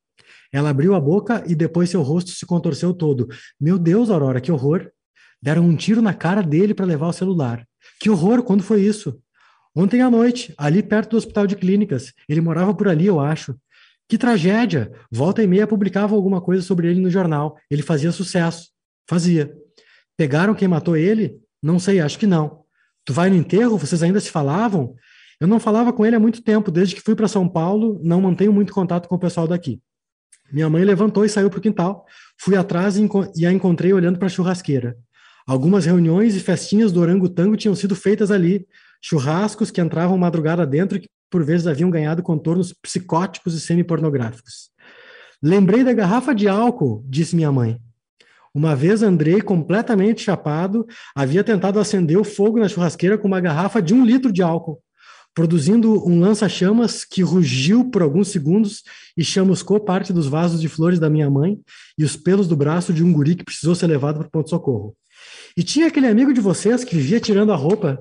Ela abriu a boca e depois seu rosto se contorceu todo. Meu Deus, Aurora, que horror. Deram um tiro na cara dele para levar o celular. Que horror, quando foi isso? Ontem à noite, ali perto do Hospital de Clínicas. Ele morava por ali, eu acho. Que tragédia. Volta e meia publicava alguma coisa sobre ele no jornal. Ele fazia sucesso. Fazia. Pegaram quem matou ele? Não sei, acho que não. Tu vai no enterro? Vocês ainda se falavam? Eu não falava com ele há muito tempo. Desde que fui para São Paulo, não mantenho muito contato com o pessoal daqui. Minha mãe levantou e saiu para o quintal. Fui atrás e a encontrei olhando para a churrasqueira. Algumas reuniões e festinhas do Orangotango tinham sido feitas ali. Churrascos que entravam madrugada dentro e que por vezes haviam ganhado contornos psicóticos e semi-pornográficos. Lembrei da garrafa de álcool, disse minha mãe. Uma vez Andrei, completamente chapado, havia tentado acender o fogo na churrasqueira com uma garrafa de 1 litro de álcool, produzindo um lança-chamas que rugiu por alguns segundos e chamuscou parte dos vasos de flores da minha mãe e os pelos do braço de um guri que precisou ser levado para o ponto-socorro. E tinha aquele amigo de vocês que vivia tirando a roupa.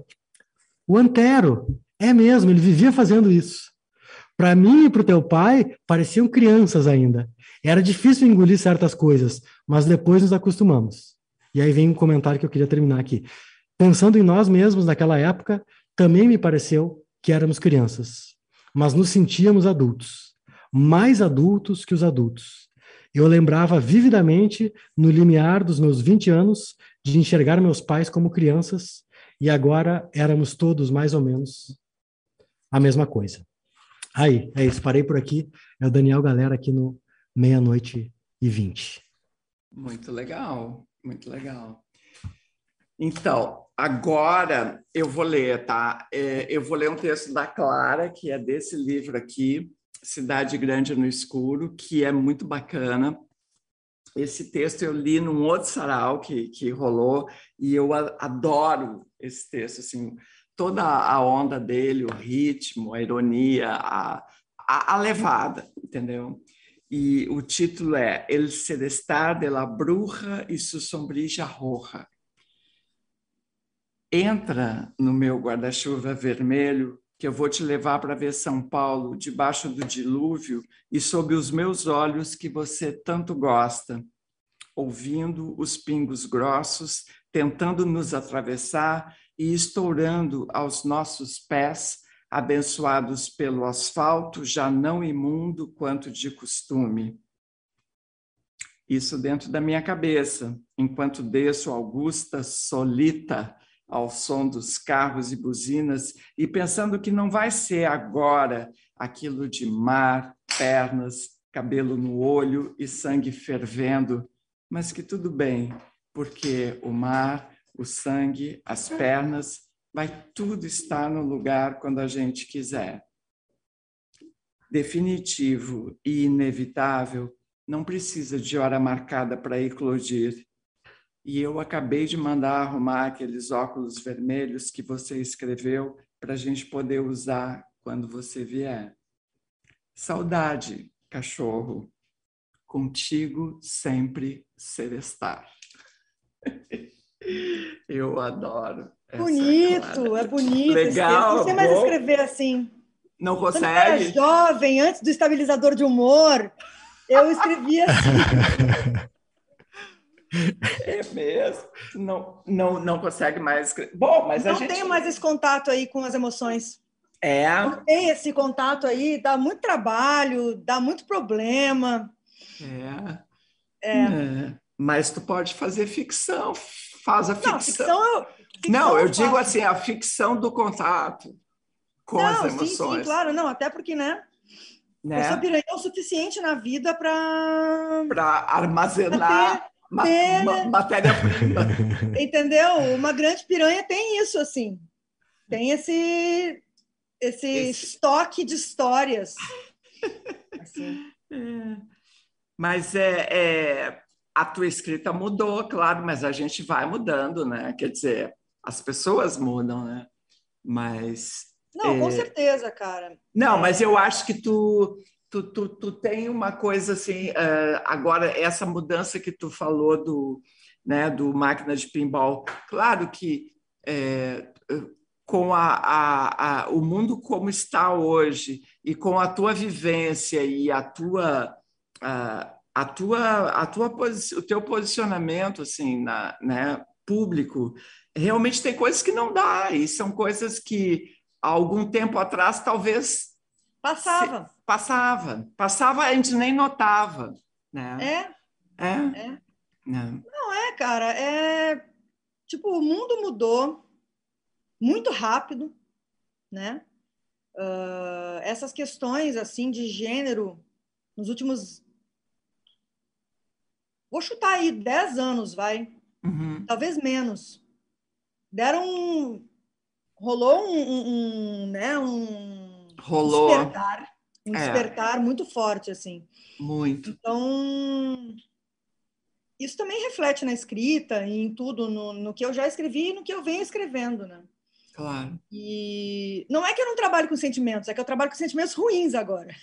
O Antero. É mesmo, ele vivia fazendo isso. Para mim e para o teu pai, pareciam crianças ainda. Era difícil engolir certas coisas, mas depois nos acostumamos. E aí vem um comentário que eu queria terminar aqui. Pensando em nós mesmos naquela época, também me pareceu que éramos crianças, mas nos sentíamos adultos, mais adultos que os adultos. Eu lembrava vividamente, no limiar dos meus 20 anos, de enxergar meus pais como crianças, e agora éramos todos mais ou menos a mesma coisa. Aí, é isso, parei por aqui. É o Daniel Galera aqui no 00:20. Muito legal, muito legal. Então, agora eu vou ler, tá? Eu vou ler um texto da Clara, que é desse livro aqui, Cidade Grande no Escuro, que é muito bacana. Esse texto eu li num outro sarau que rolou, e eu adoro esse texto, assim, toda a onda dele, o ritmo, a ironia, a levada, entendeu? E o título é El Sedestar de la Bruja e su Sombrilla Roja. Entra no meu guarda-chuva vermelho, que eu vou te levar para ver São Paulo debaixo do dilúvio e sob os meus olhos que você tanto gosta, ouvindo os pingos grossos, tentando nos atravessar e estourando aos nossos pés, abençoados pelo asfalto, já não imundo quanto de costume. Isso dentro da minha cabeça, enquanto desço Augusta Solita, ao som dos carros e buzinas, e pensando que não vai ser agora aquilo de mar, pernas, cabelo no olho e sangue fervendo, mas que tudo bem, porque o mar, o sangue, as pernas, vai tudo estar no lugar quando a gente quiser. Definitivo e inevitável, não precisa de hora marcada para eclodir. E eu acabei de mandar arrumar aqueles óculos vermelhos que você escreveu para a gente poder usar quando você vier. Saudade, cachorro. Contigo sempre ser estar. Eu adoro. Bonito, é bonito. Legal. Não sei mais bom. escrever assim. Não Quando eu era consegue? jovem, antes do estabilizador de humor, eu escrevia assim. É mesmo. Não consegue mais escrever. Bom, mas a Não gente... tenho mais esse contato aí com as emoções. É, Não tem esse contato aí, dá muito trabalho, dá muito problema. Mas tu pode fazer ficção, faz a Não, ficção. ficção Eu eu digo faço. assim, a ficção do contato com as Não, sim, emoções, claro, não, até porque, né? Eu sou né? piranha o suficiente na vida para Para ter, armazenar ter, matéria-prima. entendeu? Uma grande piranha tem isso, assim. Tem esse Esse- estoque de histórias. Assim. Mas a tua escrita mudou, claro, mas a gente vai mudando, né? Quer dizer, as pessoas mudam, né? Mas Não, com certeza, cara. não, mas eu acho que tu tem uma coisa assim, agora essa mudança que tu falou né, do máquina de pinball, claro que com o mundo como está hoje e com a tua vivência e o teu posicionamento assim, né, público, realmente tem coisas que não dá, e são coisas que há algum tempo atrás talvez passava, a gente nem notava, né? É, É, é. né? Não é, cara. Tipo, o mundo mudou muito rápido, né? Essas questões, assim, de gênero, nos últimos... Vou chutar aí, 10 anos, vai. Uhum. Talvez menos. Rolou né, Rolou, um é, despertar muito forte, assim. muito, Então, isso também reflete na escrita e em tudo, no que eu já escrevi e no que eu venho escrevendo, né? claro. E não é que eu não trabalho com sentimentos, é que eu trabalho com sentimentos ruins agora.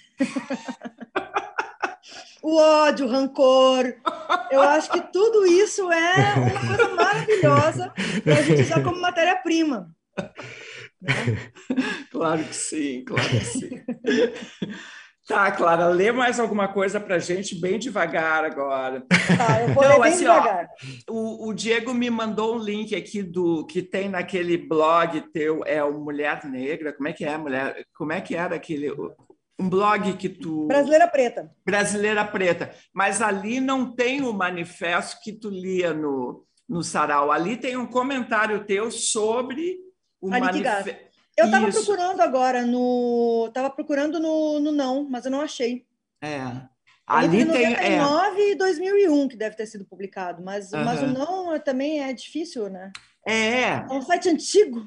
O ódio, o rancor. Eu acho que tudo isso é uma coisa maravilhosa para a gente usar como matéria-prima. Né? Claro que sim, claro que sim. Tá, Clara, lê mais alguma coisa para gente bem devagar agora. Tá, eu vou ler Não, bem assim, ó, devagar. o Diego me mandou um link aqui do que tem naquele blog teu, o Mulher Negra. Como é que é, mulher? Como é que era aquele um blog que tu Brasileira Preta. Brasileira Preta, mas ali não tem o manifesto que tu lia no Sarau. Ali tem um comentário teu sobre o A Liquigás. manifesto. Eu estava Isso. procurando agora Estava procurando no Não, mas eu não achei. É entre Ali tem 99 e 2001 que deve ter sido publicado, mas o Uhum. Não também é difícil, né? É É um site antigo.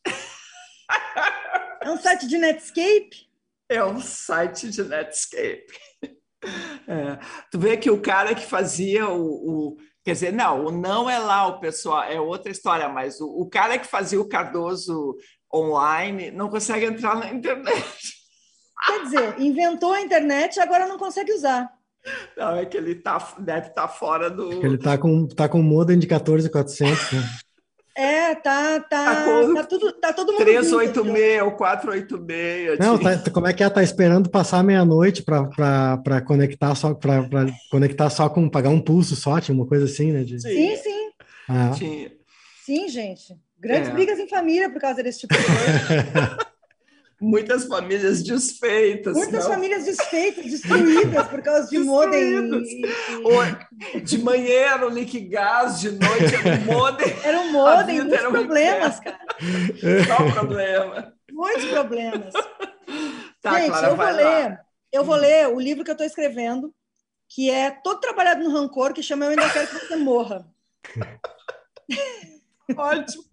É um site de Netscape. É um site de Netscape. Tu vê que o cara que fazia quer dizer, não é lá o pessoal, é outra história, mas o cara que fazia o Cardoso online não consegue entrar na internet. Quer dizer, inventou a internet e agora não consegue usar. Não, é que ele deve estar fora Ele do. tá com modem de 14.400, né? Tá com Tá todo mundo vintage. 386 ou 486. Não, como é que é? Tá esperando passar a meia-noite para conectar para conectar só com pagar um pulso só, tinha uma coisa assim, né? Sim, sim. Ah. Tinha. Sim, gente. Grandes brigas em família por causa desse tipo de coisa. Muitas famílias desfeitas. Muitas famílias desfeitas, destruídas por causa de modem. De manhã era o Liquigás, de noite era o modem. Era um modem, muitos problemas, cara. Só problema. Muitos problemas. Tá, gente, Clara, eu vou ler o livro que eu estou escrevendo, que é todo trabalhado no rancor, que chama Eu Ainda Quero Que Você Morra. Ótimo.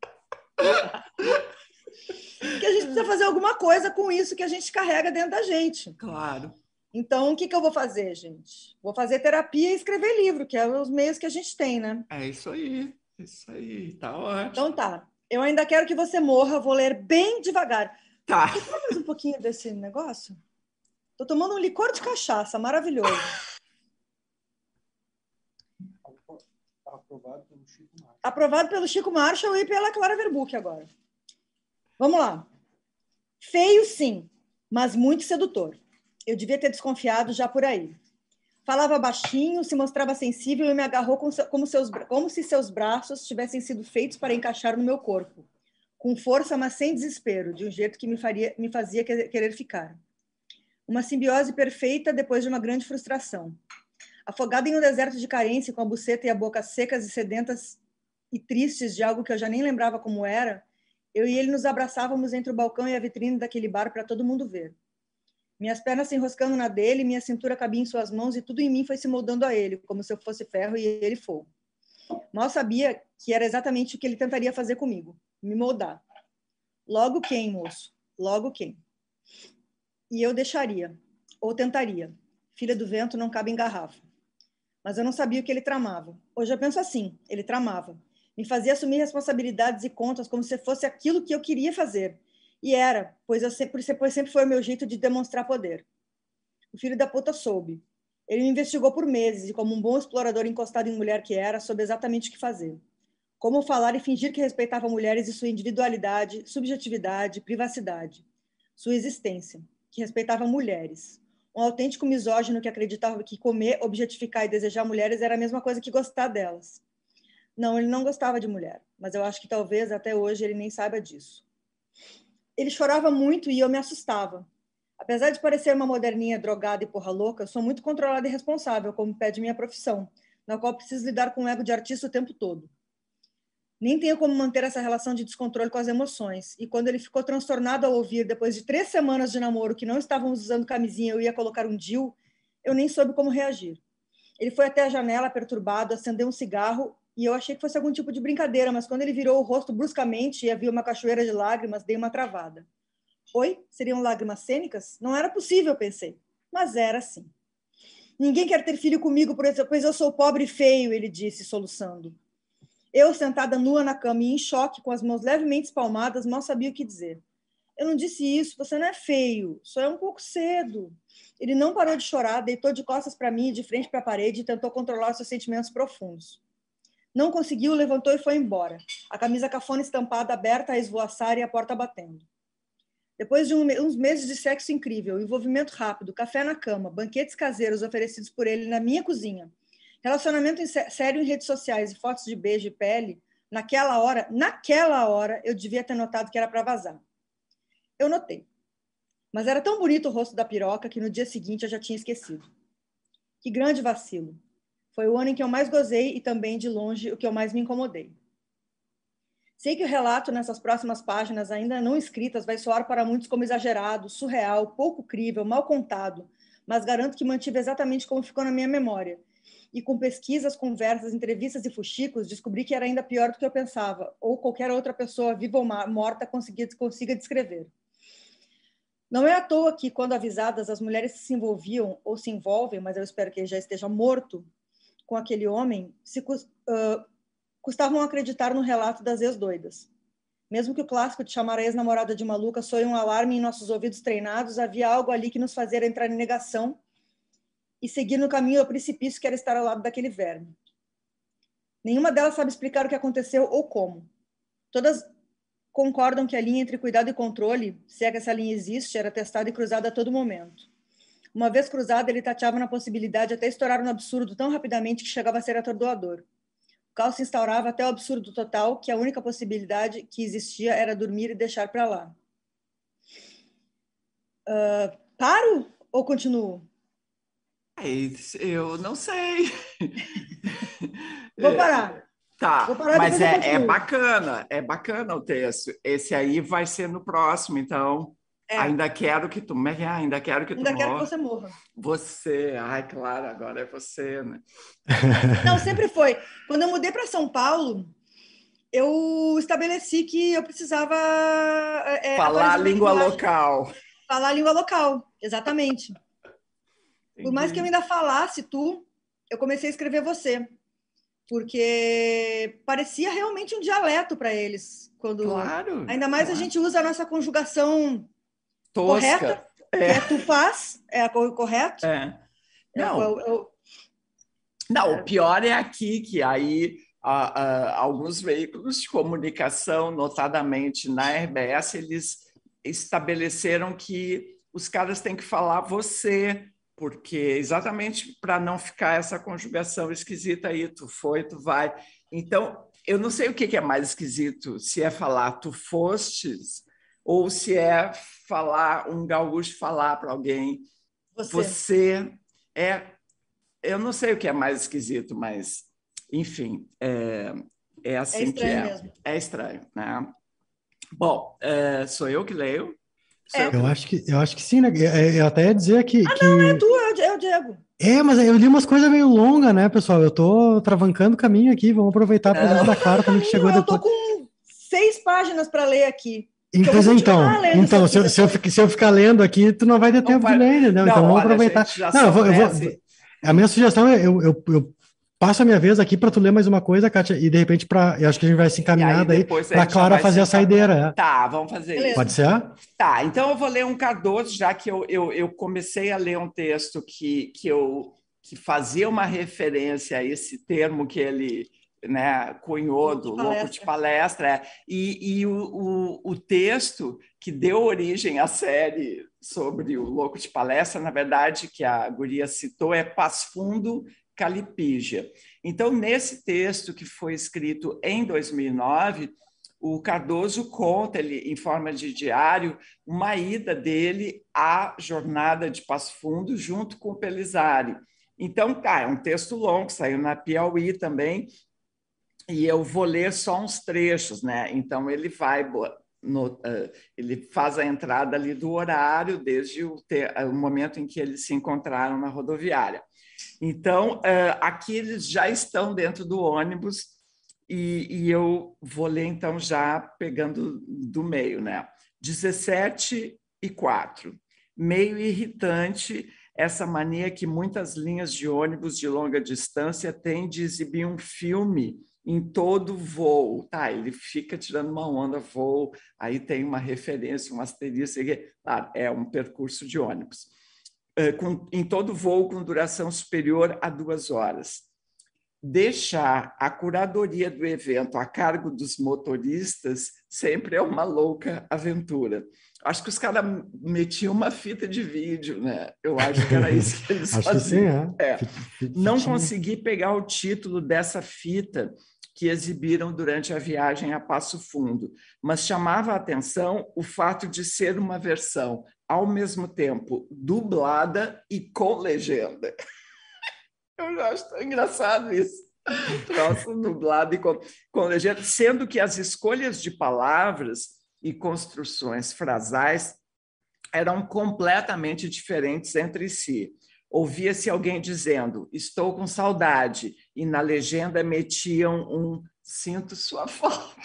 Que a gente precisa fazer alguma coisa com isso que a gente carrega dentro da gente. Claro. Então, o que eu vou fazer, gente? Vou fazer terapia e escrever livro, que é os meios que a gente tem, né? É isso aí. Tá ótimo. Então tá. Eu Ainda Quero Que Você Morra, vou ler bem devagar. Tá. Você quer mais um pouquinho desse negócio? Tô tomando um licor de cachaça, maravilhoso. Aprovado pelo Chico Marshall e pela Clara Verbuck agora. Vamos lá. Feio, sim, mas muito sedutor. Eu devia ter desconfiado já por aí. Falava baixinho, se mostrava sensível e me agarrou como se seus braços tivessem sido feitos para encaixar no meu corpo. Com força, mas sem desespero, de um jeito que me fazia querer ficar. Uma simbiose perfeita depois de uma grande frustração. Afogada em um deserto de carência, com a buceta e a boca secas e sedentas e tristes de algo que eu já nem lembrava como era, eu e ele nos abraçávamos entre o balcão e a vitrine daquele bar para todo mundo ver. Minhas pernas se enroscando na dele, minha cintura cabia em suas mãos e tudo em mim foi se moldando a ele, como se eu fosse ferro e ele fogo. Mal sabia que era exatamente o que ele tentaria fazer comigo, me moldar. Logo quem, moço? Logo quem? E eu deixaria, ou tentaria. Filha do vento não cabe em garrafa. Mas eu não sabia o que ele tramava. Hoje eu penso assim, ele tramava. Me fazia assumir responsabilidades e contas como se fosse aquilo que eu queria fazer. E era, pois sempre foi o meu jeito de demonstrar poder. O filho da puta soube. Ele me investigou por meses e, como um bom explorador encostado em mulher que era, soube exatamente o que fazer. Como falar e fingir que respeitava mulheres e sua individualidade, subjetividade, privacidade. Sua existência, que respeitava mulheres. Um autêntico misógino que acreditava que comer, objetificar e desejar mulheres era a mesma coisa que gostar delas. Não, ele não gostava de mulher, mas eu acho que talvez até hoje ele nem saiba disso. Ele chorava muito e eu me assustava. Apesar de parecer uma moderninha drogada e porra louca, eu sou muito controlada e responsável, como pede minha profissão, na qual preciso lidar com o ego de artista o tempo todo. Nem tenho como manter essa relação de descontrole com as emoções. E quando ele ficou transtornado ao ouvir, depois de 3 semanas de namoro, que não estávamos usando camisinha, eu ia colocar um DIU, eu nem soube como reagir. Ele foi até a janela, perturbado, acendeu um cigarro, e eu achei que fosse algum tipo de brincadeira, mas quando ele virou o rosto bruscamente e havia uma cachoeira de lágrimas, dei uma travada. Oi? Seriam lágrimas cênicas? Não era possível, pensei. Mas era assim. Ninguém quer ter filho comigo, pois eu sou pobre e feio, ele disse, soluçando. Eu, sentada nua na cama e em choque, com as mãos levemente espalmadas, mal sabia o que dizer. Eu não disse isso, você não é feio, só é um pouco cedo. Ele não parou de chorar, deitou de costas para mim, de frente para a parede e tentou controlar seus sentimentos profundos. Não conseguiu, levantou e foi embora. A camisa cafona estampada, aberta a esvoaçar e a porta batendo. Depois de uns meses de sexo incrível, envolvimento rápido, café na cama, banquetes caseiros oferecidos por ele na minha cozinha, relacionamento sério em redes sociais e fotos de beijo e pele, naquela hora, eu devia ter notado que era para vazar. Eu notei. Mas era tão bonito o rosto da piroca que no dia seguinte eu já tinha esquecido. Que grande vacilo. Foi o ano em que eu mais gozei e também, de longe, o que eu mais me incomodei. Sei que o relato nessas próximas páginas, ainda não escritas, vai soar para muitos como exagerado, surreal, pouco crível, mal contado, mas garanto que mantive exatamente como ficou na minha memória. E com pesquisas, conversas, entrevistas e fuxicos, descobri que era ainda pior do que eu pensava, ou qualquer outra pessoa, viva ou morta, consiga descrever. Não é à toa que, quando avisadas, as mulheres se envolviam, ou se envolvem, mas eu espero que ele já esteja morto, com aquele homem, custavam acreditar no relato das ex-doidas. Mesmo que o clássico de chamar a ex-namorada de maluca soe um alarme em nossos ouvidos treinados, havia algo ali que nos fazia entrar em negação e seguir no caminho ao precipício que era estar ao lado daquele verme. Nenhuma delas sabe explicar o que aconteceu ou como. Todas concordam que a linha entre cuidado e controle, se é que essa linha existe, era testada e cruzada a todo momento. Uma vez cruzada, ele tateava na possibilidade até estourar um absurdo tão rapidamente que chegava a ser atordoador. O caos se instaurava até o absurdo total, que a única possibilidade que existia era dormir e deixar para lá. Paro ou continuo? Eu não sei. Vou parar. Tá, Vou parar, mas depois eu bacana, é bacana o texto. Esse aí vai ser no próximo, então ainda quero que tu, ainda quero que tu Ainda quero que morra. você morra. Você, ai, claro, agora é você, né? Não, sempre foi. Quando eu mudei para São Paulo, eu estabeleci que eu precisava Falar a língua linguagem. local. Falar a língua local, exatamente. Entendi. Por mais que eu ainda falasse tu, eu comecei a escrever você, porque parecia realmente um dialeto para eles. Claro. Ainda mais a gente usa a nossa conjugação tosca. Correta, que é tu faz, é correto. Não. Não, o pior é aqui, que aí alguns veículos de comunicação, notadamente na RBS, eles estabeleceram que os caras têm que falar você, porque exatamente para não ficar essa conjugação esquisita aí, tu foi, tu vai. Então, eu não sei o que é mais esquisito, se é falar tu fostes ou se é falar um gaúcho falar para alguém você é. Eu não sei o que é mais esquisito, mas enfim, é assim que estranho é. mesmo. É estranho, né? Bom, sou eu que leio? Eu acho que sim, né? Eu até ia dizer Não é tu, é o Diego. Mas eu li umas coisas meio longas, né, pessoal? Eu tô travancando o caminho aqui, vamos aproveitar a presença da Clara também, que chegou Eu depois. tô com 6 páginas para ler aqui. Pois então, se eu ficar lendo aqui, tu não vai ter tempo de ler, entendeu? Então vamos olha, aproveitar. gente, já Não, eu vou. soubesse. A minha sugestão é eu passo a minha vez aqui para tu ler mais uma coisa, Kátia, e de repente eu acho que a gente vai se encaminhar daí para a Clara fazer a saideira. Tá, vamos fazer isso. Pode ser? Tá, então eu vou ler um Cardoso, já que eu comecei a ler um texto que fazia uma referência a esse termo que ele, né, cunhou do louco de palestra, e o texto que deu origem à série sobre o louco de palestra, na verdade, que a guria citou, é Passo Fundo, Calipígia. Então, nesse texto que foi escrito em 2009, o Cardoso conta, ele, em forma de diário, uma ida dele à jornada de Passo Fundo junto com o Pelizari. Então, é um texto longo, saiu na Piauí também, e eu vou ler só uns trechos, né? Então, ele ele faz a entrada ali do horário, desde o momento em que eles se encontraram na rodoviária. Então, aqui eles já estão dentro do ônibus e eu vou ler, então, já pegando do meio, né? 17:04. Meio irritante essa mania que muitas linhas de ônibus de longa distância têm de exibir um filme em todo voo. Tá, ele fica tirando uma onda, voo, aí tem uma referência, um asterisco, claro, é um percurso de ônibus. Em todo voo com duração superior a 2 horas. Deixar a curadoria do evento a cargo dos motoristas sempre é uma louca aventura. Acho que os caras metiam uma fita de vídeo, né? Eu acho que era isso que eles faziam. Que sim, Não consegui pegar o título dessa fita que exibiram durante a viagem a Passo Fundo, mas chamava a atenção o fato de ser uma versão, ao mesmo tempo, dublada e com legenda. Eu já acho tão engraçado isso. Troço dublado e com legenda, sendo que as escolhas de palavras e construções frasais eram completamente diferentes entre si. Ouvia-se alguém dizendo, estou com saudade, e na legenda metiam um sinto sua falta.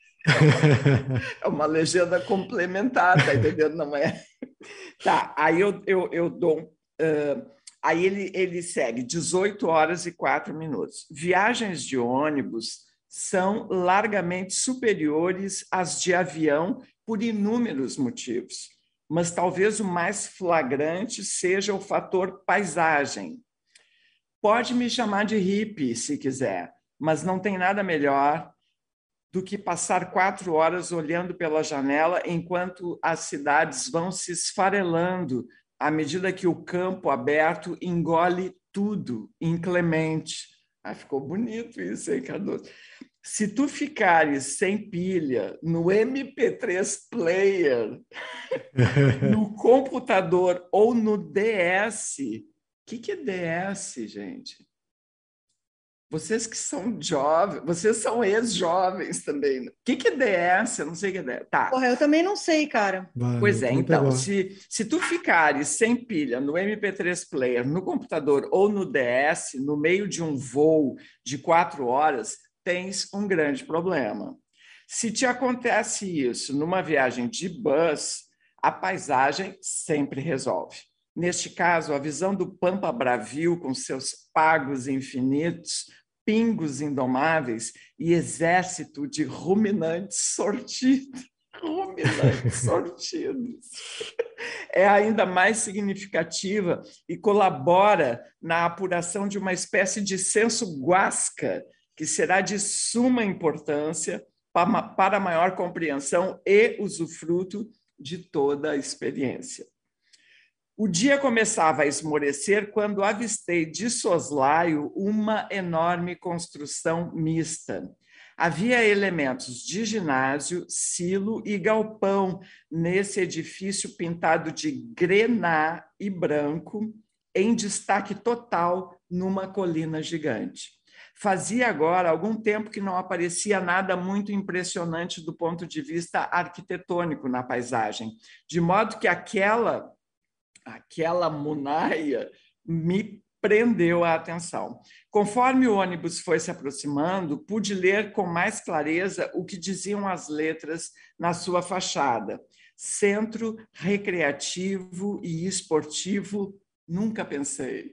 É uma legenda complementar, tá entendendo? Não é? Tá, aí eu dou... Aí ele segue, 18h04. Viagens de ônibus são largamente superiores às de avião por inúmeros motivos, mas talvez o mais flagrante seja o fator paisagem. Pode me chamar de hippie, se quiser, mas não tem nada melhor do que passar 4 horas olhando pela janela enquanto as cidades vão se esfarelando à medida que o campo aberto engole tudo, inclemente. Ficou bonito isso, hein, Cardoso? Se tu ficares sem pilha no MP3 player, no computador ou no DS, o que é DS, gente? Vocês que são jovens, vocês são ex-jovens também. O que é DS? Eu não sei o que é DS. Tá. Porra, eu também não sei, cara. Pois é, então, se tu ficares sem pilha no MP3 Player, no computador ou no DS, no meio de um voo de 4 horas, tens um grande problema. Se te acontece isso numa viagem de bus, a paisagem sempre resolve. Neste caso, a visão do Pampa Bravio, com seus pagos infinitos, pingos indomáveis e exército de ruminantes sortidos. Fulminantes, sortidos. É ainda mais significativa e colabora na apuração de uma espécie de senso guasca, que será de suma importância para a maior compreensão e usufruto de toda a experiência. O dia começava a esmorecer quando avistei de soslaio uma enorme construção mista. Havia elementos de ginásio, silo e galpão nesse edifício pintado de grená e branco, em destaque total numa colina gigante. Fazia agora algum tempo que não aparecia nada muito impressionante do ponto de vista arquitetônico na paisagem, de modo que aquela munaia me prendeu a atenção. Conforme o ônibus foi se aproximando, pude ler com mais clareza o que diziam as letras na sua fachada. Centro Recreativo e Esportivo, nunca pensei.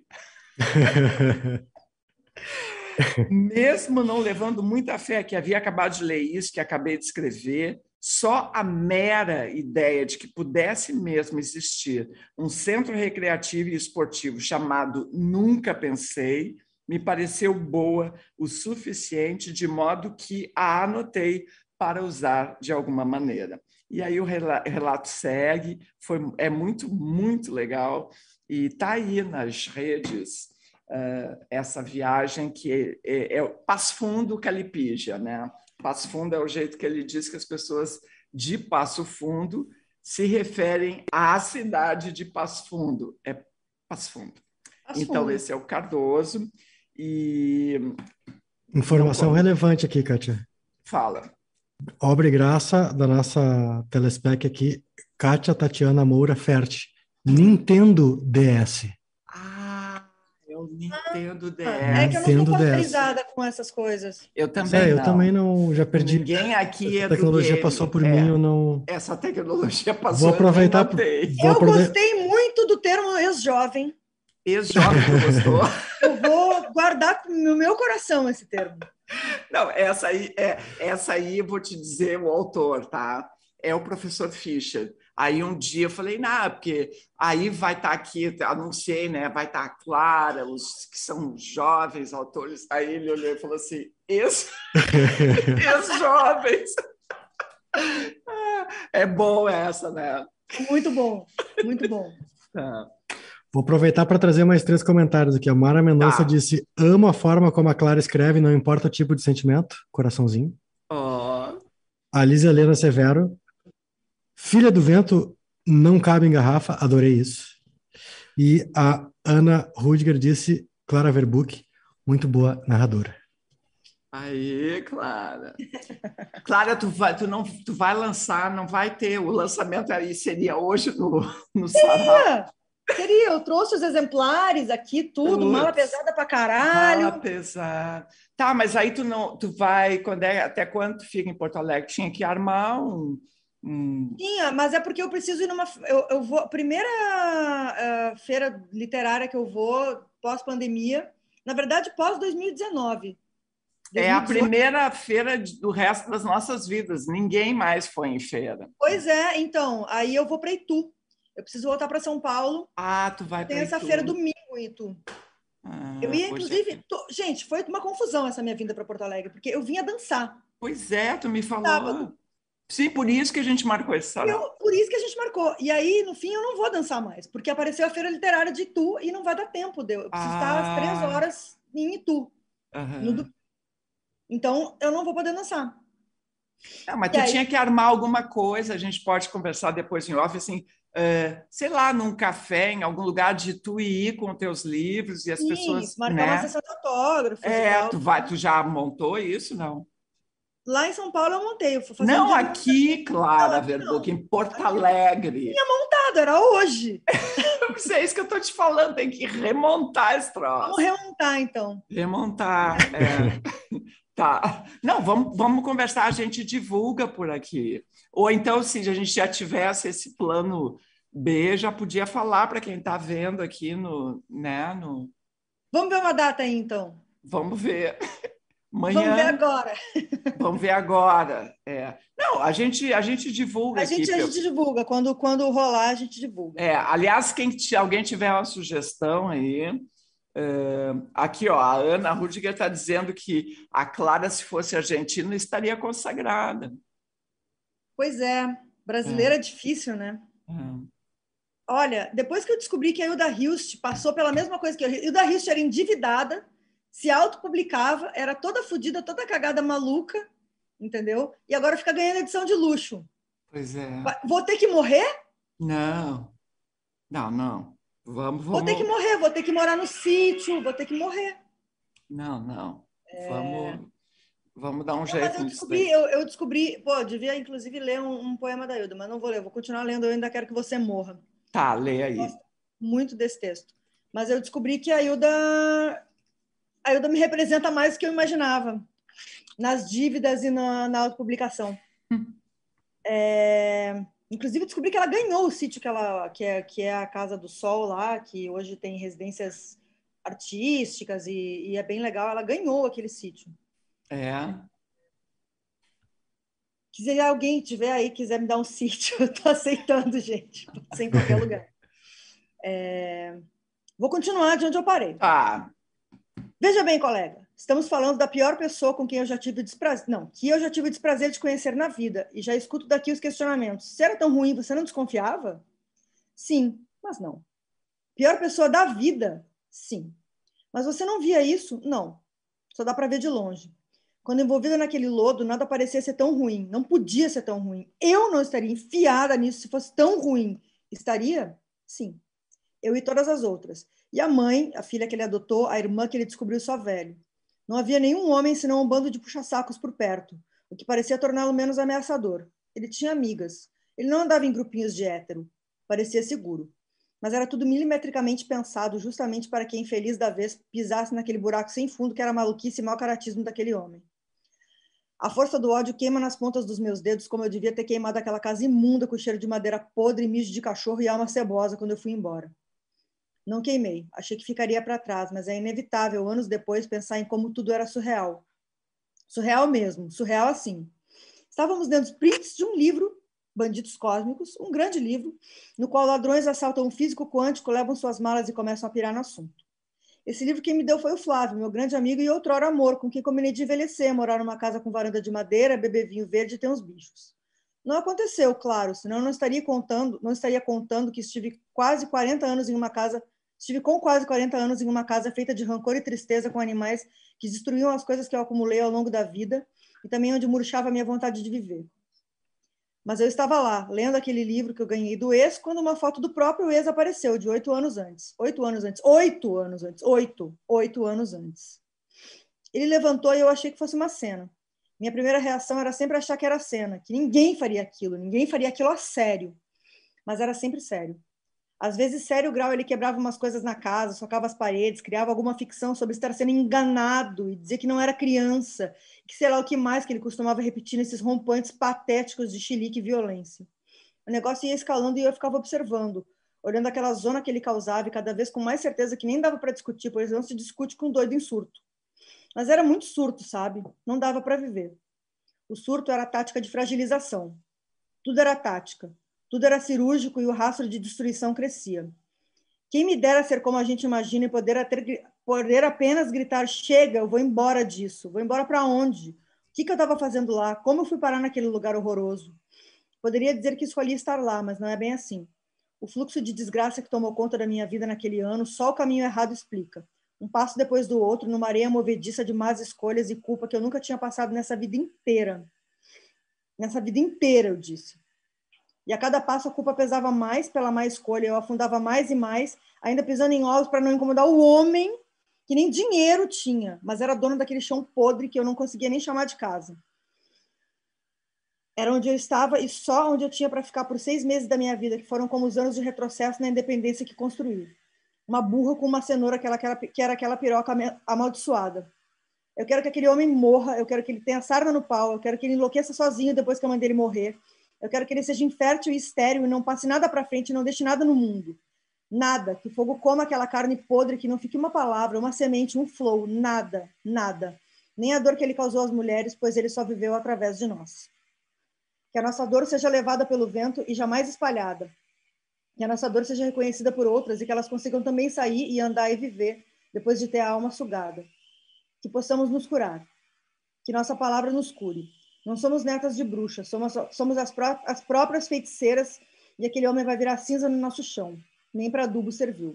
Mesmo não levando muita fé que havia acabado de ler isso, que acabei de escrever, só a mera ideia de que pudesse mesmo existir um centro recreativo e esportivo chamado Nunca Pensei me pareceu boa o suficiente, de modo que a anotei para usar de alguma maneira. E aí o relato segue, é muito, muito legal, e está aí nas redes essa viagem que é Passo Fundo, Calipígia, né? Passo Fundo é o jeito que ele diz que as pessoas de Passo Fundo se referem à cidade de Passo Fundo. É Passo Fundo. Então, esse é o Cardoso. E Informação relevante aqui, Kátia. Fala. Obra e graça da nossa telespec aqui, Kátia Tatiana Moura Ferti. Nintendo DS. Eu Nintendo DS. É que eu não estou familiarizada com essas coisas. Eu também eu também não, já perdi. Ninguém aqui essa tecnologia passou por mim, eu não... Essa tecnologia passou. Vou aproveitar. Gostei muito do termo ex-jovem. Ex-jovem, tu gostou? Eu vou guardar no meu coração esse termo. Não, essa aí eu vou te dizer o autor, tá? É o professor Fischer. Aí um dia eu falei, porque aí vai estar aqui, anunciei, né? Vai estar a Clara, os que são jovens autores. Aí ele olhou e falou assim, ex-jovens. É bom essa, né? Muito bom, muito bom. Tá. Vou aproveitar para trazer mais 3 comentários aqui. A Mara Mendonça disse, amo a forma como a Clara escreve, não importa o tipo de sentimento, coraçãozinho. Oh. A Liz Helena Severo, Filha do Vento não cabe em garrafa, adorei isso. E a Ana Rudiger disse, Clara Verbuck, muito boa narradora. Aí, Clara. Clara, tu vai lançar, não vai ter, o lançamento aí seria hoje no Sarau. Seria, eu trouxe os exemplares aqui, tudo, mala pesada pra caralho. Mala pesada. Tá, mas aí tu vai, até quando tu fica em Porto Alegre? Tinha que armar Tinha, mas é porque eu preciso ir numa... Eu vou... Primeira feira literária que eu vou, pós-pandemia, na verdade, pós-2019. É a primeira feira do resto das nossas vidas. Ninguém mais foi em feira. Pois é, então, aí eu vou para Itu. Eu preciso voltar para São Paulo. Tu vai para Itu. Tem essa feira domingo em Itu. Eu ia, inclusive... Gente, foi uma confusão essa minha vinda para Porto Alegre, porque eu vinha dançar. Pois é, tu me falou. Sábado. Sim, por isso que a gente marcou esse sarau. Por isso que a gente marcou. E aí, no fim, eu não vou dançar mais, porque apareceu a Feira Literária de Itu e não vai dar tempo. Eu preciso estar às 3 horas em Itu. Então, eu não vou poder dançar. Mas tu tinha que armar alguma coisa, a gente pode conversar depois em off, assim, sei lá, num café, em algum lugar de tu ir com teus livros e as pessoas... marcar uma sessão de autógrafos. Tu já montou isso, não? Lá em São Paulo eu montei. Não, aqui, Clara Verbuck, em Porto Alegre. Tinha montado, era hoje. É isso que eu estou te falando, tem que remontar esse troço. Vamos remontar, então. Remontar, Tá. Não, vamos conversar, a gente divulga por aqui. Ou então, se a gente já tivesse esse plano B, já podia falar para quem está vendo aqui no... Vamos ver uma data aí, então. Vamos ver. Vamos ver Amanhã, agora. vamos ver agora. Não, a gente divulga A aqui. gente, a gente divulga. Quando rolar, a gente divulga. Aliás, alguém tiver uma sugestão aí, aqui, ó, a Ana Rudiger está dizendo que a Clara, se fosse argentina, estaria consagrada. Pois é, brasileira é difícil, né? É. Olha, depois que eu descobri que a Hilda Hilst passou pela mesma coisa que eu, Hilda Hilst era endividada, se autopublicava, era toda fodida, toda cagada maluca, entendeu? E agora fica ganhando edição de luxo. Pois é. Vou ter que morrer? Não, não. Vou ter que morrer, vou ter que morar no sítio, vou ter que morrer. Não. Vamos dar um Não, jeito mas nisso daí. eu descobri, pô, devia inclusive ler um poema da Hilda, mas não vou ler, vou continuar lendo, eu ainda quero que você morra. Tá, lê aí. Gosto muito desse texto. Mas eu descobri que a Hilda me representa mais do que eu imaginava, nas dívidas e na autopublicação. Inclusive, descobri que ela ganhou o sítio que é a Casa do Sol lá, que hoje tem residências artísticas e é bem legal. Ela ganhou aquele sítio. Se alguém tiver aí quiser me dar um sítio, eu tô aceitando, gente. Pode ser em qualquer lugar. Vou continuar de onde eu parei. Veja bem, colega, estamos falando da pior pessoa com quem eu já tive desprazer. Não, que eu já tive o desprazer de conhecer na vida, e já escuto daqui os questionamentos. Se era tão ruim, você não desconfiava? Sim, mas não. Pior pessoa da vida? Sim. Mas você não via isso? Não. Só dá para ver de longe. Quando envolvida naquele lodo, nada parecia ser tão ruim. Não podia ser tão ruim. Eu não estaria enfiada nisso se fosse tão ruim. Estaria? Sim. Eu e todas as outras. E a mãe, a filha que ele adotou, a irmã que ele descobriu só velho. Não havia nenhum homem senão um bando de puxa-sacos por perto, o que parecia torná-lo menos ameaçador. Ele tinha amigas. Ele não andava em grupinhos de hétero. Parecia seguro. Mas era tudo milimetricamente pensado justamente para que a infeliz da vez pisasse naquele buraco sem fundo que era a maluquice e mau caratismo daquele homem. A força do ódio queima nas pontas dos meus dedos como eu devia ter queimado aquela casa imunda com cheiro de madeira podre, mijo de cachorro e alma cebosa quando eu fui embora. Não queimei, achei que ficaria para trás, mas é inevitável, anos depois, pensar em como tudo era surreal. Surreal mesmo, surreal assim. Estávamos lendo os prints de um livro, Bandidos Cósmicos, um grande livro, no qual ladrões assaltam um físico quântico, levam suas malas e começam a pirar no assunto. Esse livro quem me deu foi o Flávio, meu grande amigo e outrora amor, com quem combinei de envelhecer, morar numa casa com varanda de madeira, beber vinho verde e ter uns bichos. Não aconteceu, claro, senão eu não estaria contando que estive com quase 40 anos em uma casa feita de rancor e tristeza com animais que destruíam as coisas que eu acumulei ao longo da vida e também onde murchava a minha vontade de viver. Mas eu estava lá, lendo aquele livro que eu ganhei do ex, quando uma foto do próprio ex apareceu, de 8 anos antes. 8 anos antes. 8 anos antes. 8 anos antes. Ele levantou e eu achei que fosse uma cena. Minha primeira reação era sempre achar que era cena, que ninguém faria aquilo a sério. Mas era sempre sério. Às vezes, sério grau, ele quebrava umas coisas na casa, socava as paredes, criava alguma ficção sobre estar sendo enganado e dizer que não era criança, que sei lá o que mais que ele costumava repetir nesses rompantes patéticos de chilique e violência. O negócio ia escalando e eu ficava observando, olhando aquela zona que ele causava e cada vez com mais certeza que nem dava para discutir, pois não se discute com um doido em surto. Mas era muito surto, sabe? Não dava para viver. O surto era a tática de fragilização. Tudo era tática. Tudo era cirúrgico e o rastro de destruição crescia. Quem me dera ser como a gente imagina e poder apenas gritar, chega, eu vou embora disso. Vou embora para onde? O que eu estava fazendo lá? Como eu fui parar naquele lugar horroroso? Poderia dizer que escolhi estar lá, mas não é bem assim. O fluxo de desgraça que tomou conta da minha vida naquele ano, só o caminho errado explica. Um passo depois do outro, numa areia movediça de más escolhas e culpa que eu nunca tinha passado nessa vida inteira. Nessa vida inteira, eu disse. E a cada passo a culpa pesava mais pela má escolha, eu afundava mais e mais, ainda pisando em ovos para não incomodar o homem que nem dinheiro tinha, mas era dono daquele chão podre que eu não conseguia nem chamar de casa. Era onde eu estava e só onde eu tinha para ficar por 6 meses da minha vida, que foram como os anos de retrocesso na independência que construí. Uma burra com uma cenoura que era aquela piroca amaldiçoada. Eu quero que aquele homem morra, eu quero que ele tenha sarna no pau, eu quero que ele enlouqueça sozinho depois que a mãe dele morrer. Eu quero que ele seja infértil e estéril e não passe nada para frente e não deixe nada no mundo. Nada, que o fogo coma aquela carne podre, que não fique uma palavra, uma semente, um flow, nada, nada. nem a dor que ele causou às mulheres, pois ele só viveu através de nós. Que a nossa dor seja levada pelo vento e jamais espalhada. Que a nossa dor seja reconhecida por outras e que elas consigam também sair e andar e viver depois de ter a alma sugada. Que possamos nos curar. Que nossa palavra nos cure. Não somos netas de bruxas, somos as próprias feiticeiras e aquele homem vai virar cinza no nosso chão. Nem para adubo serviu.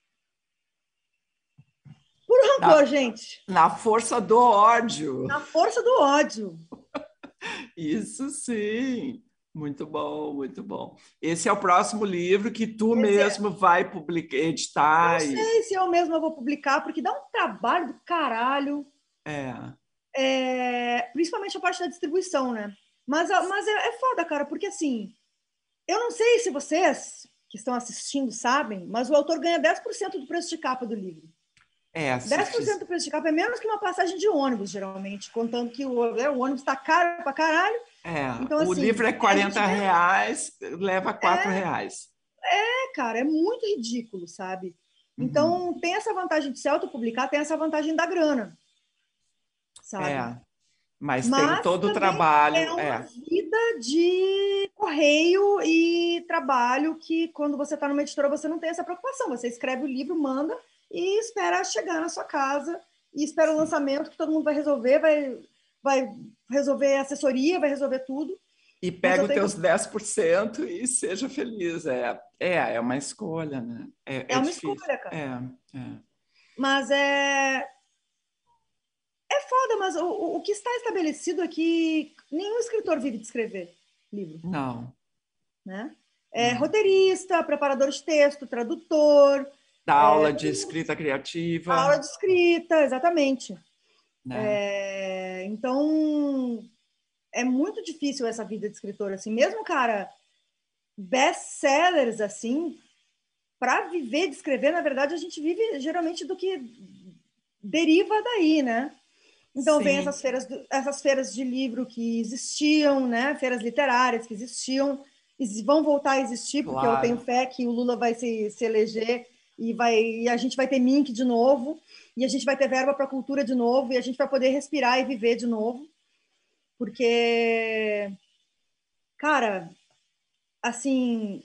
Por rancor, gente. Na força do ódio. Na força do ódio. Isso sim. Muito bom, muito bom. Esse é o próximo livro que tu mesmo vai publicar, editar. Não sei se eu mesma vou publicar, porque dá um trabalho do caralho. Principalmente a parte da distribuição, né? Mas é foda, cara, porque assim, eu não sei se vocês que estão assistindo sabem, mas o autor ganha 10% do preço de capa do livro. 10% do preço de capa é menos que uma passagem de ônibus, geralmente, contando que o ônibus está caro pra caralho. Então, o assim, livro é R$40, leva R$4. Cara, é muito ridículo, sabe? Então, tem essa vantagem de se autopublicar, tem essa vantagem da grana, sabe? Mas tem todo o trabalho. É uma vida de correio e trabalho que, quando você está numa editora, você não tem essa preocupação. Você escreve o livro, manda e espera chegar na sua casa e espera o lançamento, que todo mundo vai resolver, vai resolver a assessoria, vai resolver tudo. E pega os teus 10% e seja feliz. É uma escolha, né? É uma escolha, cara. Mas é foda, mas o que está estabelecido é que nenhum escritor vive de escrever livro. Não. Né? Roteirista, preparador de texto, tradutor. Da aula de escrita criativa. Aula de escrita, exatamente. Né? Então, é muito difícil essa vida de escritor, assim. Mesmo, cara, best-sellers, assim, para viver de escrever, na verdade, a gente vive geralmente do que deriva daí, né? Então, vem essas feiras de livro que existiam, né? Feiras literárias que existiam, e vão voltar a existir, porque eu tenho fé que o Lula vai se eleger e a gente vai ter Mink de novo, e a gente vai ter verba para a cultura de novo, e a gente vai poder respirar e viver de novo. Porque, cara, assim,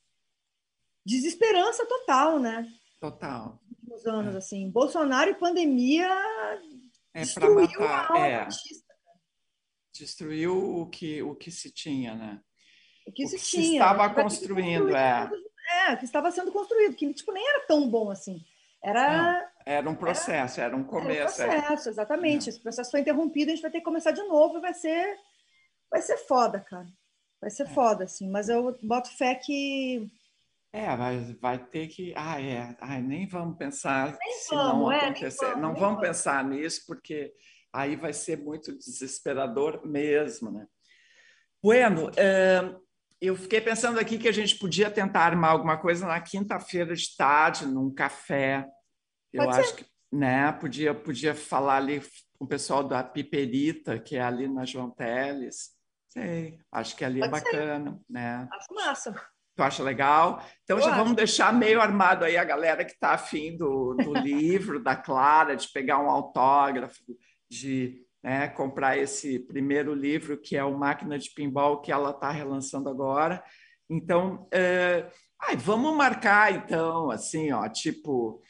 desesperança total, né? Total. Nos anos, assim. Bolsonaro e pandemia destruiu a alma artista. Destruiu o que se tinha, né? O que se estava construindo, o que estava sendo construído, que tipo, nem era tão bom assim. Era um processo, era um começo. Era um processo, exatamente. Esse processo foi interrompido, a gente vai ter que começar de novo e vai ser foda, cara. Vai ser foda, assim. Mas eu boto fé que... vai ter que... nem vamos pensar se não acontecer. Não vamos pensar nisso, porque aí vai ser muito desesperador mesmo, né? Bueno, eu fiquei pensando aqui que a gente podia tentar armar alguma coisa na quinta-feira de tarde, num café. Eu acho que, né, podia falar ali com o pessoal da Piperita, que é ali na João Teles. Sei, acho que ali é bacana, né? Acho massa. Tu acha legal? Então vamos deixar meio armado aí a galera que está afim do livro da Clara, de pegar um autógrafo, de comprar esse primeiro livro, que é o Máquina de Pinball, que ela está relançando agora. Então, vamos marcar, então, assim, ó, tipo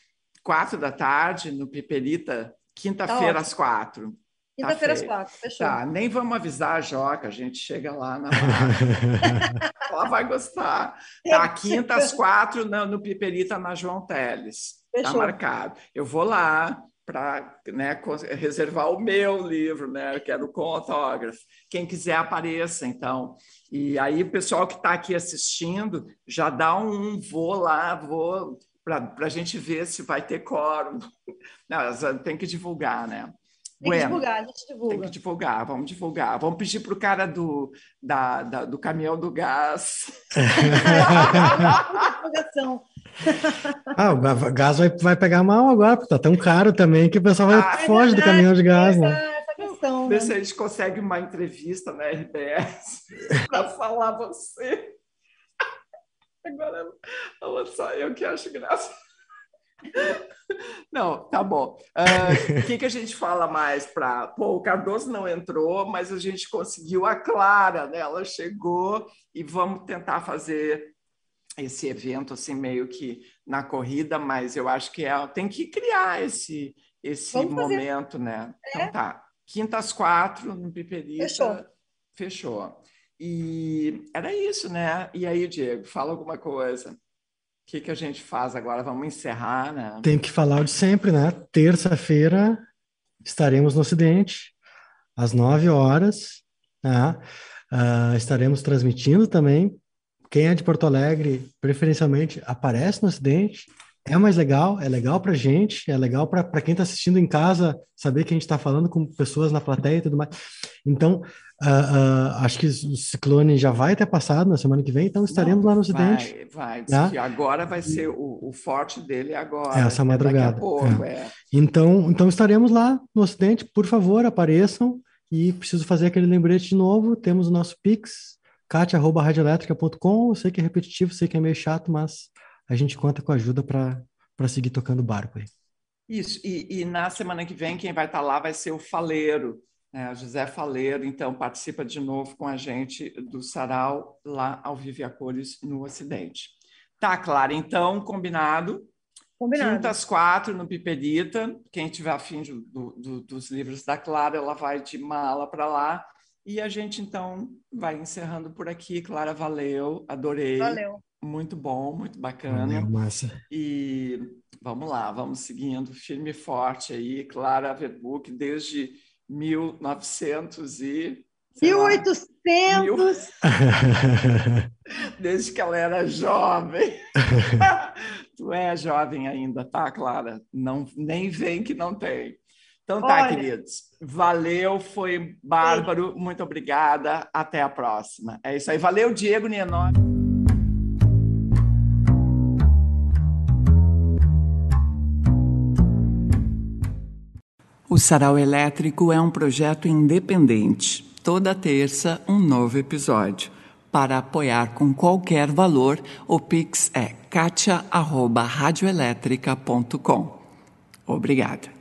4h no Piperita, quinta-feira às 4h. Quinta-feira às 4h, fechou. Tá, nem vamos avisar a Joca, a gente chega lá na barra. Ela vai gostar. Tá, quinta às 4h no Piperita, na João Teles. Fechou. Tá marcado. Eu vou lá para reservar o meu livro, né, que é do com autógrafo. Quem quiser apareça, então. E aí o pessoal que está aqui assistindo já dá vou para a gente ver se vai ter quórum. Não, tem que divulgar, né? Tem que divulgar, a gente divulga. Tem que divulgar, vamos divulgar. Vamos pedir para o cara do caminhão do gás. Divulgação. O gás vai pegar mal agora, porque tá tão caro também que o pessoal foge do caminhão de gás, né? Essa questão, Vê se a gente consegue uma entrevista na RBS para falar você. Agora, olha só, eu que acho graça. Não, tá bom. O que a gente fala mais para... Pô, o Cardoso não entrou, mas a gente conseguiu a Clara, né? Ela chegou e vamos tentar fazer esse evento assim meio que na corrida, mas eu acho que tem que criar esse momento, né? Então tá. Quinta às 4 no Piperita. Fechou. E era isso, né? E aí, Diego, fala alguma coisa. O que a gente faz agora? Vamos encerrar, né? Tem que falar o de sempre, né? Terça-feira estaremos no Ocidente, às 9 horas, tá? Estaremos transmitindo também. Quem é de Porto Alegre, preferencialmente, aparece no Ocidente. É mais legal, é legal pra gente, é legal para quem está assistindo em casa, saber que a gente está falando com pessoas na plateia e tudo mais. Então, acho que o ciclone já vai ter passado na semana que vem, então estaremos lá no Ocidente. Vai. Diz que agora vai ser o forte dele agora. Essa madrugada. Daqui a pouco, Então estaremos lá no Ocidente, por favor, apareçam. E preciso fazer aquele lembrete de novo, temos o nosso Pix, katia@radioelétrica.com. Eu sei que é repetitivo, sei que é meio chato, mas a gente conta com a ajuda para seguir tocando o barco aí. Isso, e na semana que vem quem vai estar lá vai ser o Faleiro, né? José Faleiro, então participa de novo com a gente do Sarau lá ao Vive a Cores no Ocidente. Tá, Clara, então combinado. Quinta às 4 no Piperita, quem tiver afim dos livros da Clara, ela vai de mala para lá. E a gente, então, vai encerrando por aqui. Clara, valeu, adorei. Valeu. Muito bom, muito bacana. Valeu, massa. E vamos lá, vamos seguindo firme e forte aí. Clara Verbuck, desde 1900 e... 1800! Desde que ela era jovem. Tu é jovem ainda, tá, Clara? Não, nem vem que não tem. Então tá, olha, queridos. Valeu, foi bárbaro. Muito obrigada. Até a próxima. É isso aí. Valeu, Diego Nienor. O Sarau Elétrico é um projeto independente. Toda terça, um novo episódio. Para apoiar com qualquer valor, o Pix é katia@radioelétrica.com. Obrigada.